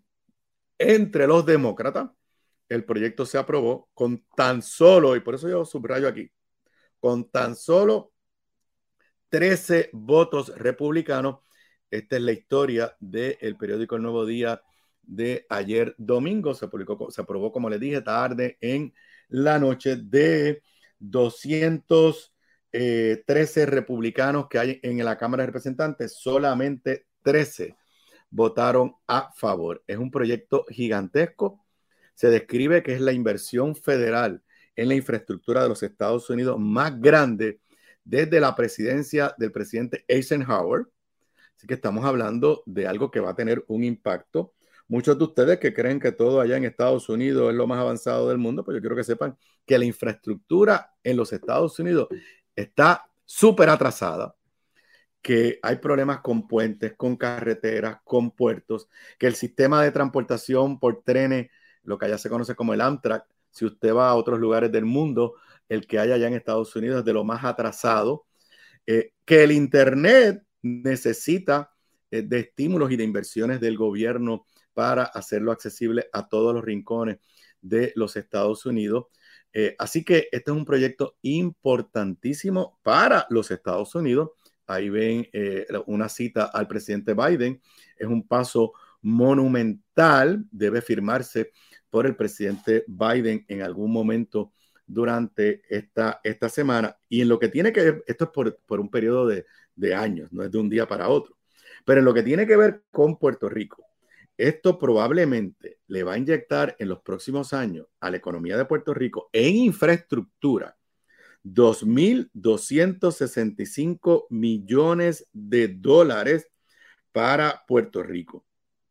entre los demócratas. El proyecto se aprobó con tan solo, y por eso yo subrayo aquí, con tan solo trece votos republicanos. Esta es la historia del periódico El Nuevo Día de ayer domingo. Se publicó, se aprobó, como les dije, tarde en la noche. De doscientos trece republicanos que hay en la Cámara de Representantes, solamente trece votaron a favor. Es un proyecto gigantesco. Se describe que es la inversión federal en la infraestructura de los Estados Unidos más grande desde la presidencia del presidente Eisenhower. Así que estamos hablando de algo que va a tener un impacto. Muchos de ustedes que creen que todo allá en Estados Unidos es lo más avanzado del mundo, pues yo quiero que sepan que la infraestructura en los Estados Unidos está súper atrasada, que hay problemas con puentes, con carreteras, con puertos, que el sistema de transportación por trenes, lo que allá se conoce como el Amtrak, si usted va a otros lugares del mundo, el que hay allá en Estados Unidos es de lo más atrasado, eh, que el Internet necesita eh, de estímulos y de inversiones del gobierno para hacerlo accesible a todos los rincones de los Estados Unidos. Eh, así que este es un proyecto importantísimo para los Estados Unidos. Ahí ven eh, una cita al presidente Biden. Es un paso monumental. Debe firmarse por el presidente Biden en algún momento durante esta, esta semana. Y en lo que tiene que ver, esto es por, por un periodo de, de años, no es de un día para otro. Pero en lo que tiene que ver con Puerto Rico, esto probablemente le va a inyectar en los próximos años a la economía de Puerto Rico en infraestructura dos mil doscientos sesenta y cinco millones de dólares para Puerto Rico.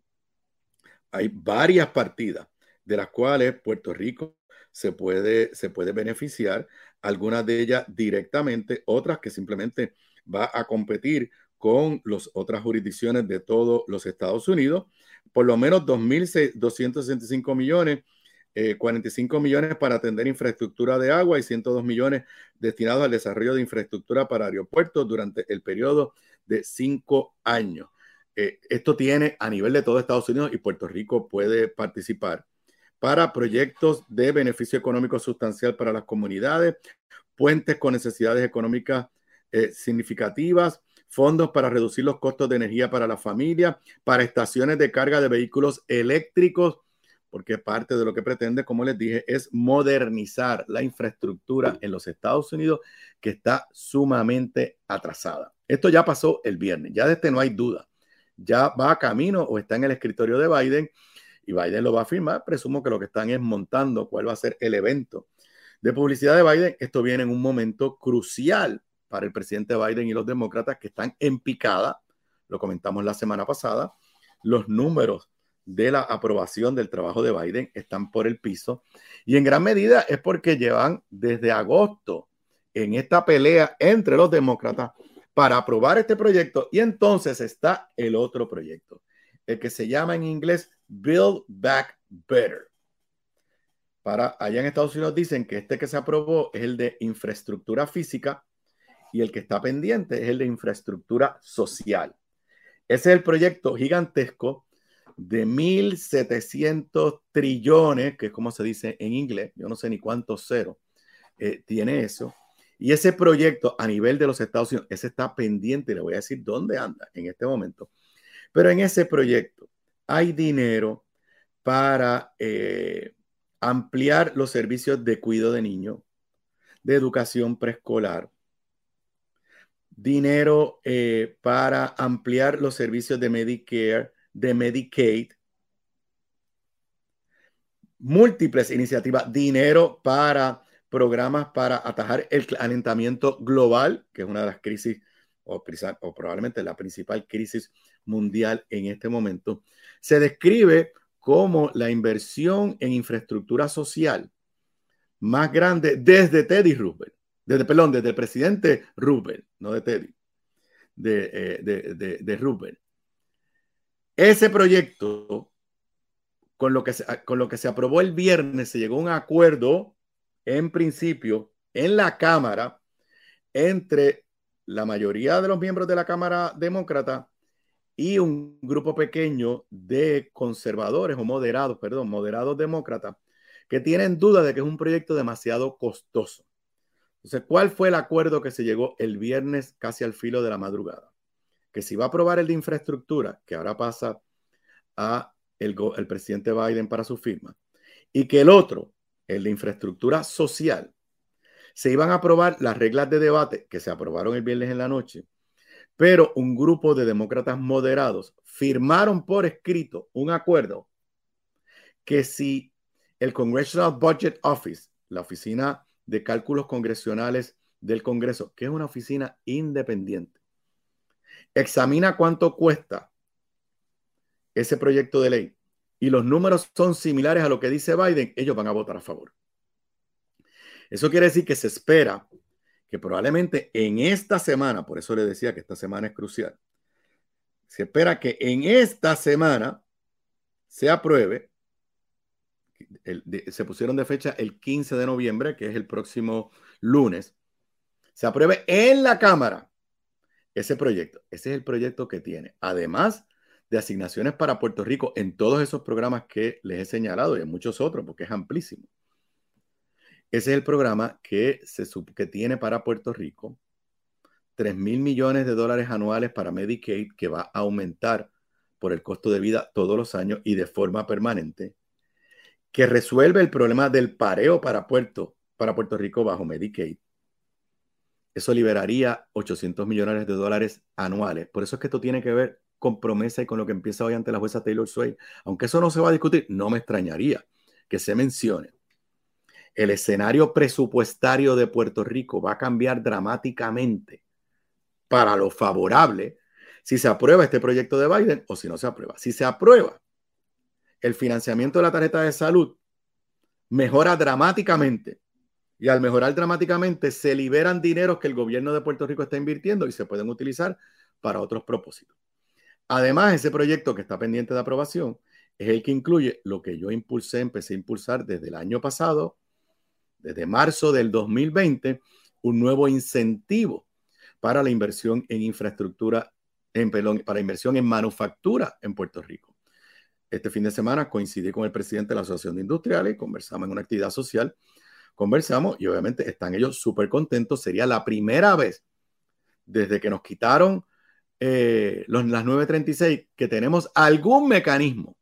Hay varias partidas de las cuales Puerto Rico se puede, se puede beneficiar, algunas de ellas directamente, otras que simplemente va a competir con las otras jurisdicciones de todos los Estados Unidos. Por lo menos dos mil doscientos sesenta y cinco millones, eh, cuarenta y cinco millones para atender infraestructura de agua y ciento dos millones destinados al desarrollo de infraestructura para aeropuertos durante el periodo de cinco años. Eh, esto tiene a nivel de todo Estados Unidos, y Puerto Rico puede participar para proyectos de beneficio económico sustancial para las comunidades, puentes con necesidades económicas eh, significativas, fondos para reducir los costos de energía para la familia, para estaciones de carga de vehículos eléctricos, porque parte de lo que pretende, como les dije, es modernizar la infraestructura en los Estados Unidos, que está sumamente atrasada. Esto ya pasó el viernes, ya de este no hay duda. Ya va a camino o está en el escritorio de Biden, y Biden lo va a firmar. Presumo que lo que están es montando cuál va a ser el evento de publicidad de Biden. Esto viene en un momento crucial para el presidente Biden y los demócratas, que están en picada. Lo comentamos la semana pasada. Los números de la aprobación del trabajo de Biden están por el piso, y en gran medida es porque llevan desde agosto en esta pelea entre los demócratas para aprobar este proyecto. Y entonces está el otro proyecto, el que se llama en inglés Build Back Better. Para allá en Estados Unidos dicen que este que se aprobó es el de infraestructura física, y el que está pendiente es el de infraestructura social. Ese es el proyecto gigantesco de mil setecientos trillones, que es como se dice en inglés. Yo no sé ni cuántos ceros eh, tiene eso. Y ese proyecto a nivel de los Estados Unidos, ese está pendiente, y le voy a decir dónde anda en este momento. Pero en ese proyecto hay dinero para eh, ampliar los servicios de cuidado de niños, de educación preescolar, dinero eh, para ampliar los servicios de Medicare, de Medicaid, múltiples iniciativas, dinero para programas para atajar el calentamiento global, que es una de las crisis, o, o probablemente la principal crisis mundial en este momento. Se describe como la inversión en infraestructura social más grande desde Teddy Roosevelt, desde, perdón, desde el presidente Roosevelt, no de Teddy, de, eh, de, de, de Roosevelt. Ese proyecto, con lo, que se, con lo que se aprobó el viernes, se llegó a un acuerdo, en principio, en la Cámara, entre la mayoría de los miembros de la Cámara Demócrata y un grupo pequeño de conservadores o moderados, perdón, moderados demócratas, que tienen duda de que es un proyecto demasiado costoso. Entonces, ¿cuál fue el acuerdo que se llegó el viernes casi al filo de la madrugada? Que si va a aprobar el de infraestructura, que ahora pasa a el, el presidente Biden para su firma, y que el otro, el de infraestructura social, se iban a aprobar las reglas de debate que se aprobaron el viernes en la noche, pero un grupo de demócratas moderados firmaron por escrito un acuerdo que si el Congressional Budget Office, la oficina de cálculos congresionales del Congreso, que es una oficina independiente, examina cuánto cuesta ese proyecto de ley y los números son similares a lo que dice Biden, ellos van a votar a favor. Eso quiere decir que se espera que probablemente en esta semana, por eso le decía que esta semana es crucial, se espera que en esta semana se apruebe. El, de, se pusieron de fecha el quince de noviembre, que es el próximo lunes, se apruebe en la Cámara ese proyecto. Ese es el proyecto que tiene, además de asignaciones para Puerto Rico en todos esos programas que les he señalado y en muchos otros, porque es amplísimo. Ese es el programa que, se, que tiene para Puerto Rico tres mil millones de dólares anuales para Medicaid, que va a aumentar por el costo de vida todos los años y de forma permanente, que resuelve el problema del pareo para Puerto, para Puerto Rico bajo Medicaid. Eso liberaría ochocientos millones de dólares anuales. Por eso es que esto tiene que ver con promesa y con lo que empieza hoy ante la jueza Taylor Swain. Aunque eso no se va a discutir, no me extrañaría que se mencione. El escenario presupuestario de Puerto Rico va a cambiar dramáticamente para lo favorable si se aprueba este proyecto de Biden o si no se aprueba. Si se aprueba, el financiamiento de la tarjeta de salud mejora dramáticamente. Y al mejorar dramáticamente, se liberan dineros que el gobierno de Puerto Rico está invirtiendo y se pueden utilizar para otros propósitos. Además, ese proyecto que está pendiente de aprobación es el que incluye lo que yo impulsé, empecé a impulsar desde el año pasado, desde marzo del dos mil veinte, un nuevo incentivo para la inversión en infraestructura, en, perdón, para inversión en manufactura en Puerto Rico. Este fin de semana coincidí con el presidente de la Asociación de Industriales, conversamos en una actividad social, conversamos y obviamente están ellos súper contentos. Sería la primera vez desde que nos quitaron eh, los, las nueve treinta y seis que tenemos algún mecanismo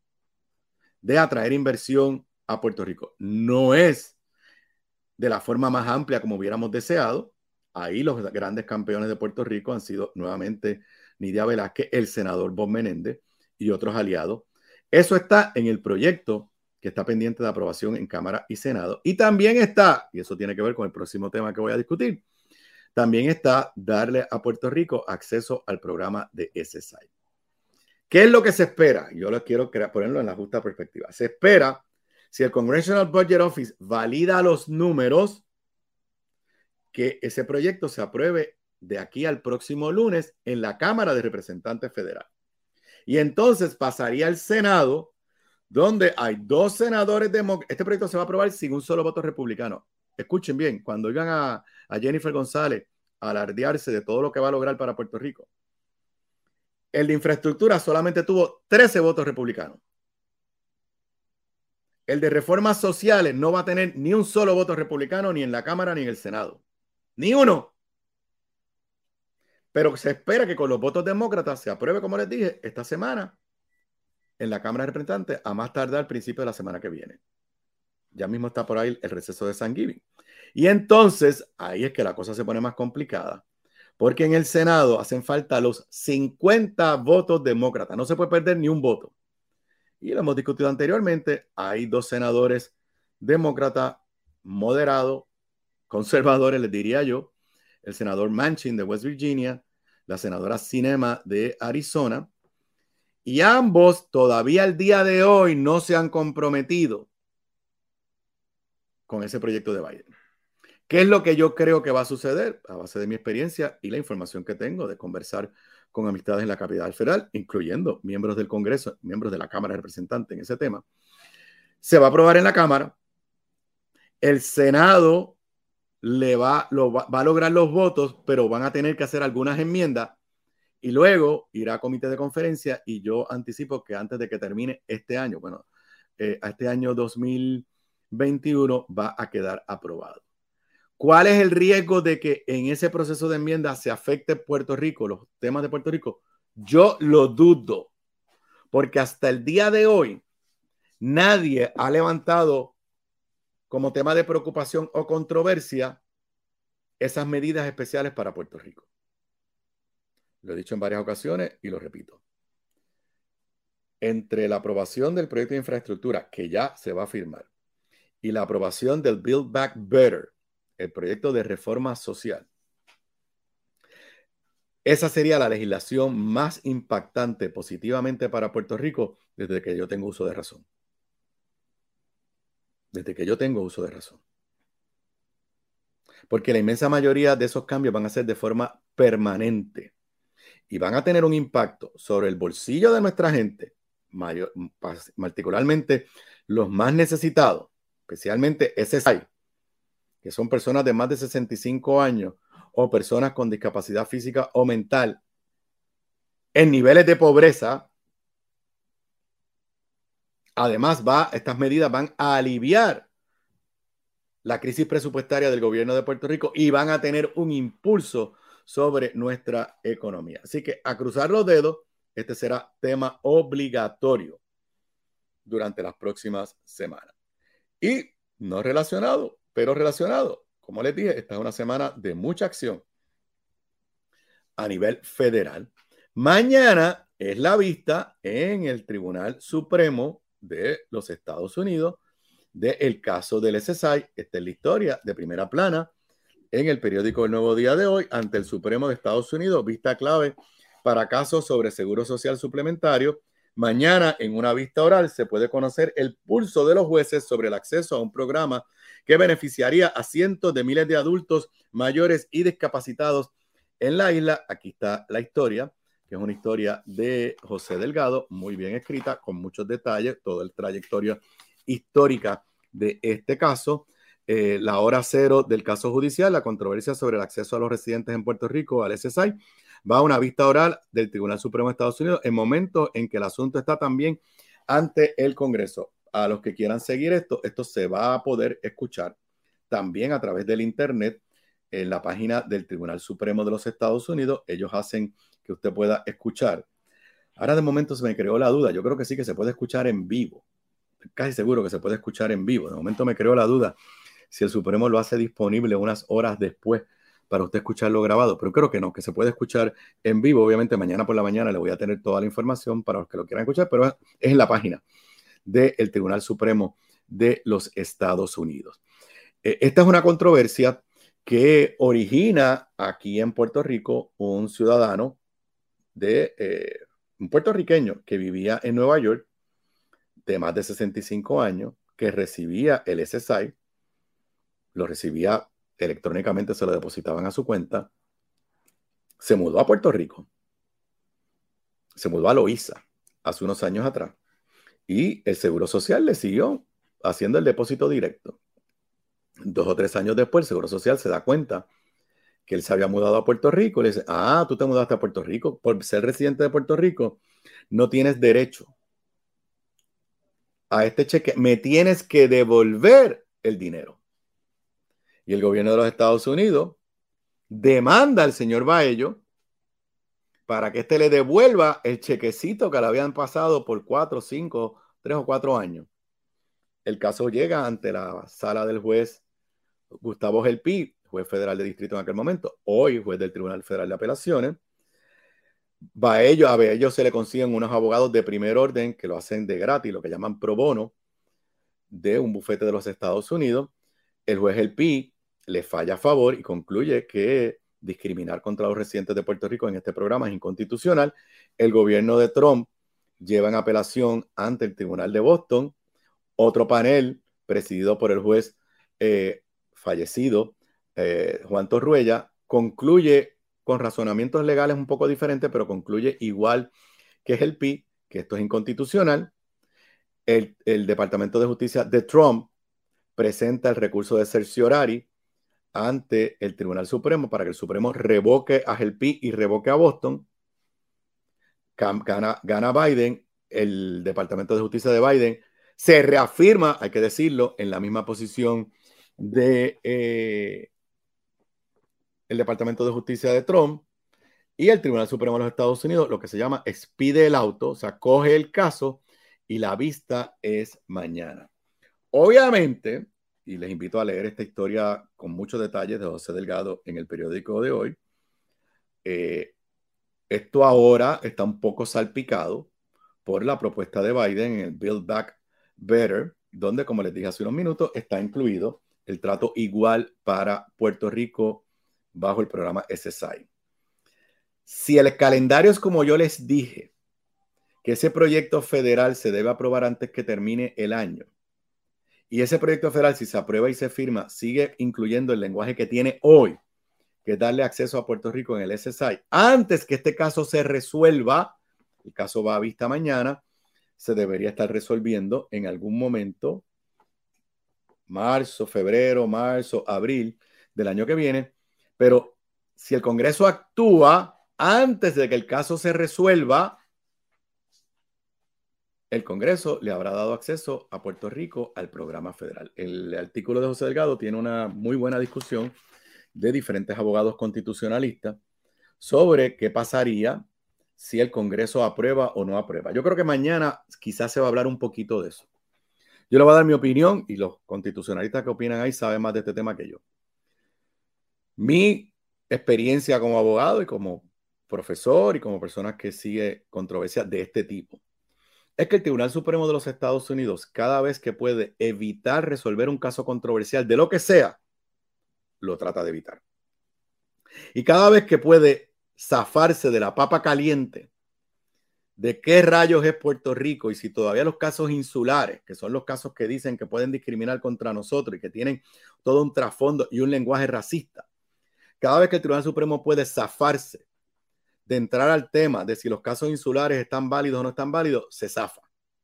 de atraer inversión a Puerto Rico. No es de la forma más amplia como hubiéramos deseado. Ahí los grandes campeones de Puerto Rico han sido nuevamente Nidia Velázquez, el senador Bob Menéndez y otros aliados. Eso está en el proyecto que está pendiente de aprobación en Cámara y Senado. Y también está, y eso tiene que ver con el próximo tema que voy a discutir, también está darle a Puerto Rico acceso al programa de S S I. ¿Qué es lo que se espera? Yo lo quiero ponerlo en la justa perspectiva. Se espera, si el Congressional Budget Office valida los números, que ese proyecto se apruebe de aquí al próximo lunes en la Cámara de Representantes Federal. Y entonces pasaría al Senado, donde hay dos senadores demócratas. Este proyecto se va a aprobar sin un solo voto republicano. Escuchen bien, cuando oigan a, a Jennifer González alardearse de todo lo que va a lograr para Puerto Rico, el de infraestructura solamente tuvo trece votos republicanos. El de reformas sociales no va a tener ni un solo voto republicano ni en la Cámara ni en el Senado. Ni uno. Pero se espera que con los votos demócratas se apruebe, como les dije, esta semana en la Cámara de Representantes, a más tardar al principio de la semana que viene. Ya mismo está por ahí el receso de Thanksgiving. Y entonces, ahí es que la cosa se pone más complicada, porque en el Senado hacen falta los cincuenta votos demócratas. No se puede perder ni un voto. Y lo hemos discutido anteriormente, hay dos senadores demócratas moderados, conservadores, les diría yo, el senador Manchin de West Virginia, la senadora Sinema de Arizona, y ambos todavía al día de hoy no se han comprometido con ese proyecto de Biden. ¿Qué es lo que yo creo que va a suceder? A base de mi experiencia y la información que tengo de conversar con amistades en la capital federal, incluyendo miembros del Congreso, miembros de la Cámara de Representantes en ese tema, se va a aprobar en la Cámara. El Senado le va, lo va, va a lograr los votos, pero van a tener que hacer algunas enmiendas y luego irá a comité de conferencia, y yo anticipo que antes de que termine este año, bueno, eh, a este año dos mil veintiuno va a quedar aprobado. ¿Cuál es el riesgo de que en ese proceso de enmienda se afecte Puerto Rico, los temas de Puerto Rico? Yo lo dudo, porque hasta el día de hoy nadie ha levantado como tema de preocupación o controversia esas medidas especiales para Puerto Rico. Lo he dicho en varias ocasiones y lo repito. Entre la aprobación del proyecto de infraestructura, que ya se va a firmar, y la aprobación del Build Back Better, el proyecto de reforma social, esa sería la legislación más impactante positivamente para Puerto Rico desde que yo tengo uso de razón. Desde que yo tengo uso de razón. Porque la inmensa mayoría de esos cambios van a ser de forma permanente y van a tener un impacto sobre el bolsillo de nuestra gente, mayor, particularmente los más necesitados, especialmente S S I, que son personas de más de sesenta y cinco años o personas con discapacidad física o mental en niveles de pobreza. Además, va, estas medidas van a aliviar la crisis presupuestaria del gobierno de Puerto Rico y van a tener un impulso sobre nuestra economía. Así que a cruzar los dedos, este será tema obligatorio durante las próximas semanas. Y no relacionado, pero relacionado. Como les dije, esta es una semana de mucha acción a nivel federal. Mañana es la vista en el Tribunal Supremo de los Estados Unidos del caso del S S I. Esta es la historia de primera plana en el periódico El Nuevo Día de hoy ante el Supremo de Estados Unidos, vista clave para casos sobre seguro social suplementario. Mañana, en una vista oral, se puede conocer el pulso de los jueces sobre el acceso a un programa que beneficiaría a cientos de miles de adultos mayores y discapacitados en la isla. Aquí está la historia, que es una historia de José Delgado, muy bien escrita, con muchos detalles, toda el trayectoria histórica de este caso. Eh, la hora cero del caso judicial, la controversia sobre el acceso a los residentes en Puerto Rico al S S I, va a una vista oral del Tribunal Supremo de Estados Unidos en momentos en que el asunto está también ante el Congreso. A los que quieran seguir esto, esto se va a poder escuchar también a través del internet en la página del Tribunal Supremo de los Estados Unidos. Ellos hacen que usted pueda escuchar. Ahora de momento se me creó la duda. Yo creo que sí que se puede escuchar en vivo. Estoy casi seguro que se puede escuchar en vivo. De momento me creó la duda si el Supremo lo hace disponible unas horas después para usted escucharlo grabado, pero creo que no, que se puede escuchar en vivo. Obviamente mañana por la mañana le voy a tener toda la información para los que lo quieran escuchar, pero es en la página del Tribunal Supremo de los Estados Unidos. Eh, esta es una controversia que origina aquí en Puerto Rico un ciudadano de eh, un puertorriqueño que vivía en Nueva York de más de sesenta y cinco años, que recibía el S S I, lo recibía electrónicamente, se lo depositaban a su cuenta, se mudó a Puerto Rico, se mudó a Loíza hace unos años atrás y el Seguro Social le siguió haciendo el depósito directo. Dos o tres años después el Seguro Social se da cuenta que él se había mudado a Puerto Rico y le dice, ah, tú te mudaste a Puerto Rico, por ser residente de Puerto Rico no tienes derecho a este cheque, me tienes que devolver el dinero. Y el gobierno de los Estados Unidos demanda al señor Baello para que éste le devuelva el chequecito que le habían pasado por cuatro, cinco, tres o cuatro años. el caso llega ante la sala del juez Gustavo Gelpi, juez federal de distrito en aquel momento, hoy juez del Tribunal Federal de Apelaciones. Va a ellos, a ver, ellos se le consiguen unos abogados de primer orden que lo hacen de gratis, lo que llaman pro bono, de un bufete de los Estados Unidos. El juez Gelpi le falla a favor y concluye que discriminar contra los residentes de Puerto Rico en este programa es inconstitucional. El gobierno de Trump lleva en apelación ante el Tribunal de Boston. Otro panel presidido por el juez eh, fallecido, eh, Juan Torruella, concluye con razonamientos legales un poco diferentes, pero concluye igual que Gelpi, que esto es inconstitucional. El, el Departamento de Justicia de Trump presenta el recurso de certiorari ante el Tribunal Supremo para que el Supremo revoque a Gelpi y revoque a Boston. Gana, gana Biden, el Departamento de Justicia de Biden se reafirma, hay que decirlo, en la misma posición de eh, el Departamento de Justicia de Trump, y el Tribunal Supremo de los Estados Unidos lo que se llama expide el auto, o sea, coge el caso y la vista es mañana. Obviamente, y les invito a leer esta historia con muchos detalles de José Delgado en el periódico de hoy, eh, esto ahora está un poco salpicado por la propuesta de Biden en el Build Back Better, donde, como les dije hace unos minutos, está incluido el trato igual para Puerto Rico bajo el programa S S I. Si el calendario es como yo les dije, que ese proyecto federal se debe aprobar antes que termine el año, y ese proyecto federal, si se aprueba y se firma, sigue incluyendo el lenguaje que tiene hoy, que es darle acceso a Puerto Rico en el S S I, antes que este caso se resuelva, el caso va a vista mañana, se debería estar resolviendo en algún momento, marzo, febrero, marzo, abril del año que viene. Pero si el Congreso actúa antes de que el caso se resuelva, el Congreso le habrá dado acceso a Puerto Rico al programa federal. El artículo de José Delgado tiene una muy buena discusión de diferentes abogados constitucionalistas sobre qué pasaría si el Congreso aprueba o no aprueba. Yo creo que mañana quizás se va a hablar un poquito de eso. Yo le voy a dar mi opinión y los constitucionalistas que opinan ahí saben más de este tema que yo. Mi experiencia como abogado y como profesor y como persona que sigue controversias de este tipo es que el Tribunal Supremo de los Estados Unidos, cada vez que puede evitar resolver un caso controversial de lo que sea, lo trata de evitar. Y cada vez que puede zafarse de la papa caliente de qué rayos es Puerto Rico y si todavía los casos insulares, que son los casos que dicen que pueden discriminar contra nosotros y que tienen todo un trasfondo y un lenguaje racista, cada vez que el Tribunal Supremo puede zafarse de entrar al tema de si los casos insulares están válidos o no están válidos, se zafa.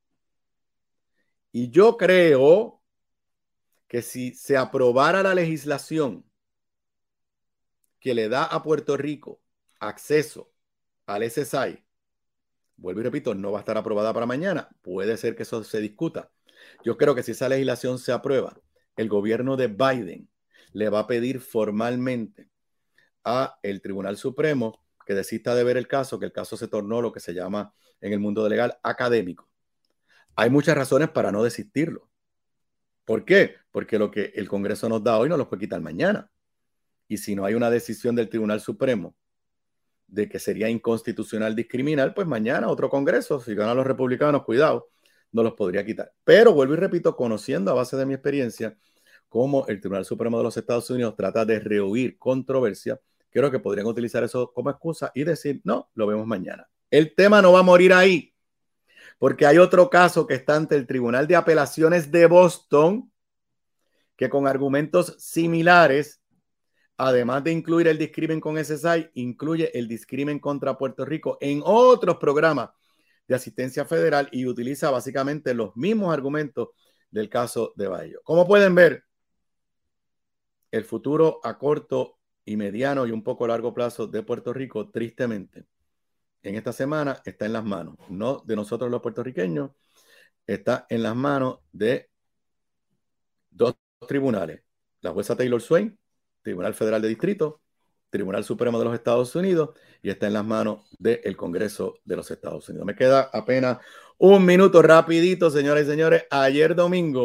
Y yo creo que si se aprobara la legislación que le da a Puerto Rico acceso al S S I, vuelvo y repito, no va a estar aprobada para mañana, puede ser que eso se discuta. Yo creo que si esa legislación se aprueba, el gobierno de Biden le va a pedir formalmente a el Tribunal Supremo que desista de ver el caso, que el caso se tornó lo que se llama en el mundo legal académico. Hay muchas razones para no desistirlo. ¿Por qué? Porque lo que el Congreso nos da hoy no lo puede quitar mañana. Y si no hay una decisión del Tribunal Supremo de que sería inconstitucional discriminar, pues mañana otro Congreso, si ganan los republicanos, cuidado, no los podría quitar. Pero vuelvo y repito, conociendo a base de mi experiencia cómo el Tribunal Supremo de los Estados Unidos trata de rehuir controversia, creo que podrían utilizar eso como excusa y decir, no, lo vemos mañana. El tema no va a morir ahí, porque hay otro caso que está ante el Tribunal de Apelaciones de Boston, que con argumentos similares, además de incluir el discrimen con S S I, incluye el discrimen contra Puerto Rico en otros programas de asistencia federal y utiliza básicamente los mismos argumentos del caso de Baello. Como pueden ver, el futuro a corto y mediano y un poco largo plazo de Puerto Rico, tristemente, en esta semana está en las manos, no de nosotros los puertorriqueños, está en las manos de dos tribunales, la jueza Taylor Swain, Tribunal Federal de Distrito, Tribunal Supremo de los Estados Unidos, y está en las manos del Congreso de los Estados Unidos. Me queda apenas un minuto rapidito, señoras y señores. Ayer domingo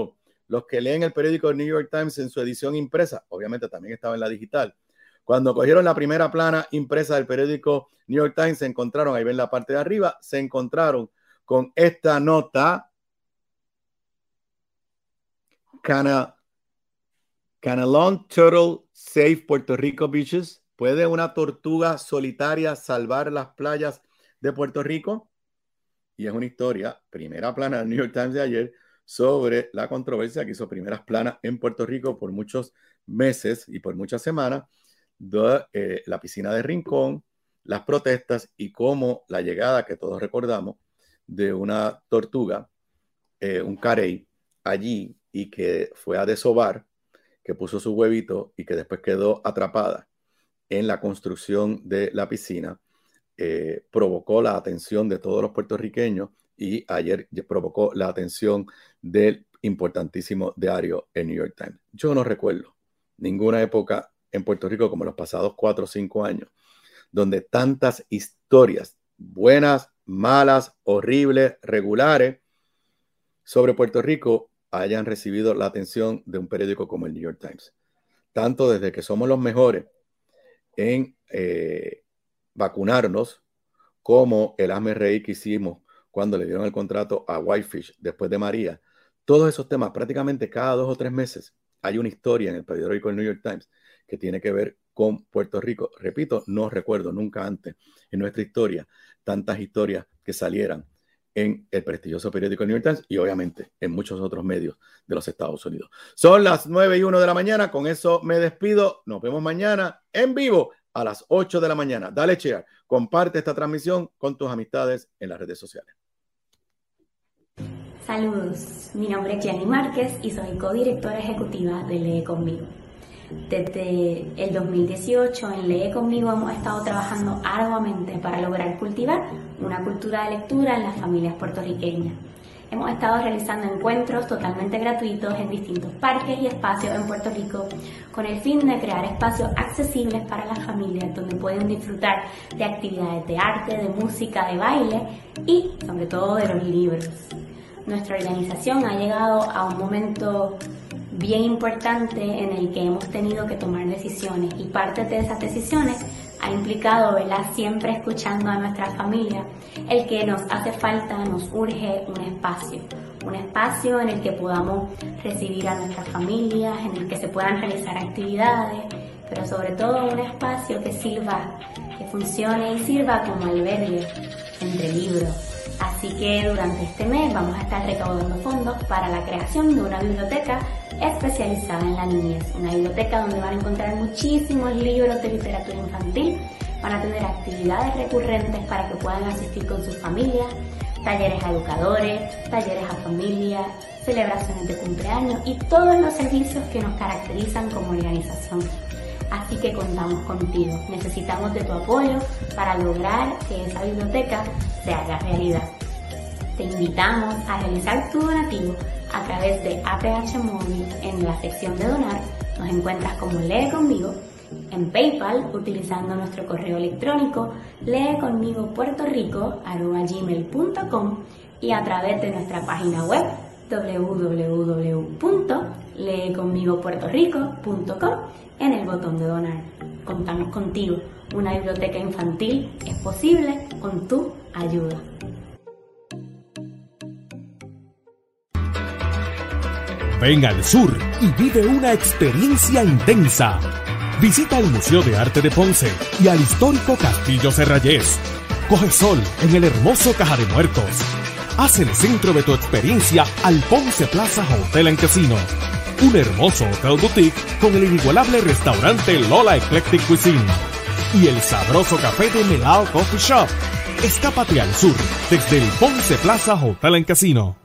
los que leen el periódico New York Times en su edición impresa, obviamente también estaba en la digital, cuando cogieron la primera plana impresa del periódico New York Times, se encontraron, ahí ven la parte de arriba, se encontraron con esta nota. Can a, can a long turtle save Puerto Rico beaches? ¿Puede una tortuga solitaria salvar las playas de Puerto Rico? Y es una historia, primera plana del New York Times de ayer, sobre la controversia que hizo primeras planas en Puerto Rico por muchos meses y por muchas semanas de eh, la piscina de Rincón, las protestas y cómo la llegada que todos recordamos de una tortuga, eh, un carey, allí y que fue a desovar, que puso su huevito y que después quedó atrapada en la construcción de la piscina, eh, provocó la atención de todos los puertorriqueños y ayer provocó la atención del importantísimo diario el New York Times. Yo no recuerdo ninguna época en Puerto Rico como los pasados cuatro o cinco años, donde tantas historias buenas, malas, horribles, regulares sobre Puerto Rico hayan recibido la atención de un periódico como el New York Times. Tanto desde que somos los mejores en eh, vacunarnos, como el hazme reír que hicimos cuando le dieron el contrato a Whitefish después de María. Todos esos temas, prácticamente cada dos o tres meses, hay una historia en el periódico del New York Times que tiene que ver con Puerto Rico. Repito, no recuerdo nunca antes en nuestra historia tantas historias que salieran en el prestigioso periódico New York Times y obviamente en muchos otros medios de los Estados Unidos. Son las nueve y uno de la mañana, con eso me despido. Nos vemos mañana en vivo a las ocho de la mañana. Dale share, comparte esta transmisión con tus amistades en las redes sociales. Saludos, mi nombre es Jenny Márquez y soy codirectora ejecutiva de Lee Conmigo. Desde el dos mil dieciocho en Lee Conmigo hemos estado trabajando arduamente para lograr cultivar una cultura de lectura en las familias puertorriqueñas. Hemos estado realizando encuentros totalmente gratuitos en distintos parques y espacios en Puerto Rico con el fin de crear espacios accesibles para las familias donde pueden disfrutar de actividades de arte, de música, de baile y sobre todo de los libros. Nuestra organización ha llegado a un momento bien importante en el que hemos tenido que tomar decisiones y parte de esas decisiones ha implicado, ¿verdad?, siempre escuchando a nuestra familia, el que nos hace falta, nos urge un espacio, un espacio en el que podamos recibir a nuestras familias, en el que se puedan realizar actividades, pero sobre todo un espacio que sirva, que funcione y sirva como albergue entre libros. Así que durante este mes vamos a estar recaudando fondos para la creación de una biblioteca especializada en la niñez. Una biblioteca donde van a encontrar muchísimos libros de literatura infantil, van a tener actividades recurrentes para que puedan asistir con sus familias, talleres a educadores, talleres a familias, celebraciones de cumpleaños y todos los servicios que nos caracterizan como organización. Así que contamos contigo. Necesitamos de tu apoyo para lograr que esa biblioteca se haga realidad. Te invitamos a realizar tu donativo a través de A P H Móvil en la sección de donar. Nos encuentras como Lee Conmigo, en PayPal utilizando nuestro correo electrónico leeconmigopuertorico arroba gmail punto com y a través de nuestra página web w w w punto leeconmigopuertorico punto com en el botón de donar. Contamos contigo. Una biblioteca infantil es posible con tu ayuda. Ven al sur y vive una experiencia intensa. Visita el Museo de Arte de Ponce y al histórico Castillo Serrayés. Coge sol en el hermoso Caja de Muertos. Haz el centro de tu experiencia al Ponce Plaza Hotel and Casino. Un hermoso hotel boutique con el inigualable restaurante Lola Eclectic Cuisine y el sabroso café de Melao Coffee Shop. Escápate al sur desde el Ponce Plaza Hotel and Casino.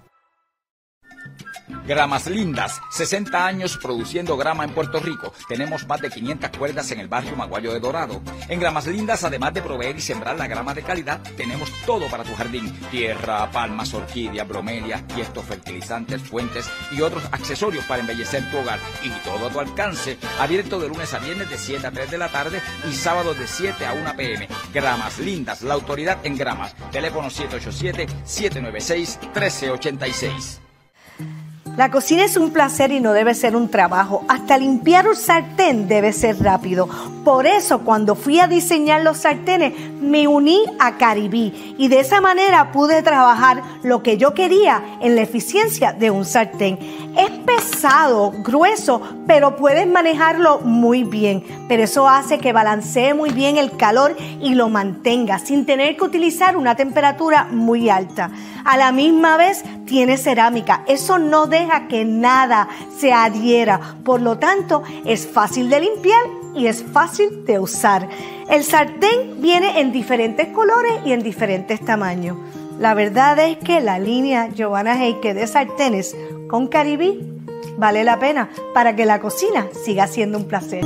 Gramas Lindas, sesenta años produciendo grama en Puerto Rico. Tenemos más de quinientas cuerdas en el barrio Maguayo de Dorado. En Gramas Lindas, además de proveer y sembrar la grama de calidad, tenemos todo para tu jardín. Tierra, palmas, orquídeas, bromelias, tiestos, fertilizantes, fuentes y otros accesorios para embellecer tu hogar. Y todo a tu alcance. Abierto de lunes a viernes de siete a tres de la tarde y sábados de siete a una p m Gramas Lindas, la autoridad en gramas. Teléfono siete ocho siete, siete nueve seis, uno tres ocho seis. La cocina es un placer y no debe ser un trabajo. Hasta limpiar un sartén debe ser rápido. Por eso, cuando fui a diseñar los sartenes, me uní a Caribí y de esa manera pude trabajar lo que yo quería en la eficiencia de un sartén. Es pesado, grueso, pero puedes manejarlo muy bien. Pero eso hace que balancee muy bien el calor y lo mantenga sin tener que utilizar una temperatura muy alta. A la misma vez tiene cerámica. Eso no deja que nada se adhiera. Por lo tanto, es fácil de limpiar y es fácil de usar. El sartén viene en diferentes colores y en diferentes tamaños. La verdad es que la línea Giovanna Heike de sartenes con Caribí vale la pena para que la cocina siga siendo un placer.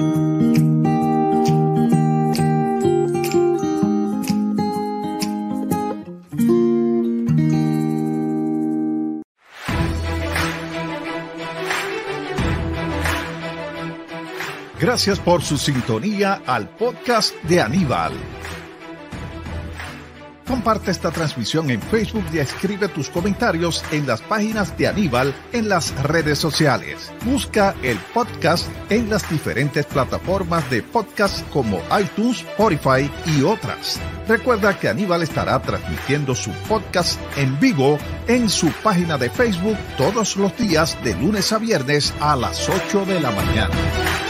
Gracias por su sintonía al podcast de Aníbal. Comparte esta transmisión en Facebook y escribe tus comentarios en las páginas de Aníbal en las redes sociales. Busca el podcast en las diferentes plataformas de podcast como iTunes, Spotify y otras. Recuerda que Aníbal estará transmitiendo su podcast en vivo en su página de Facebook todos los días de lunes a viernes a las ocho de la mañana.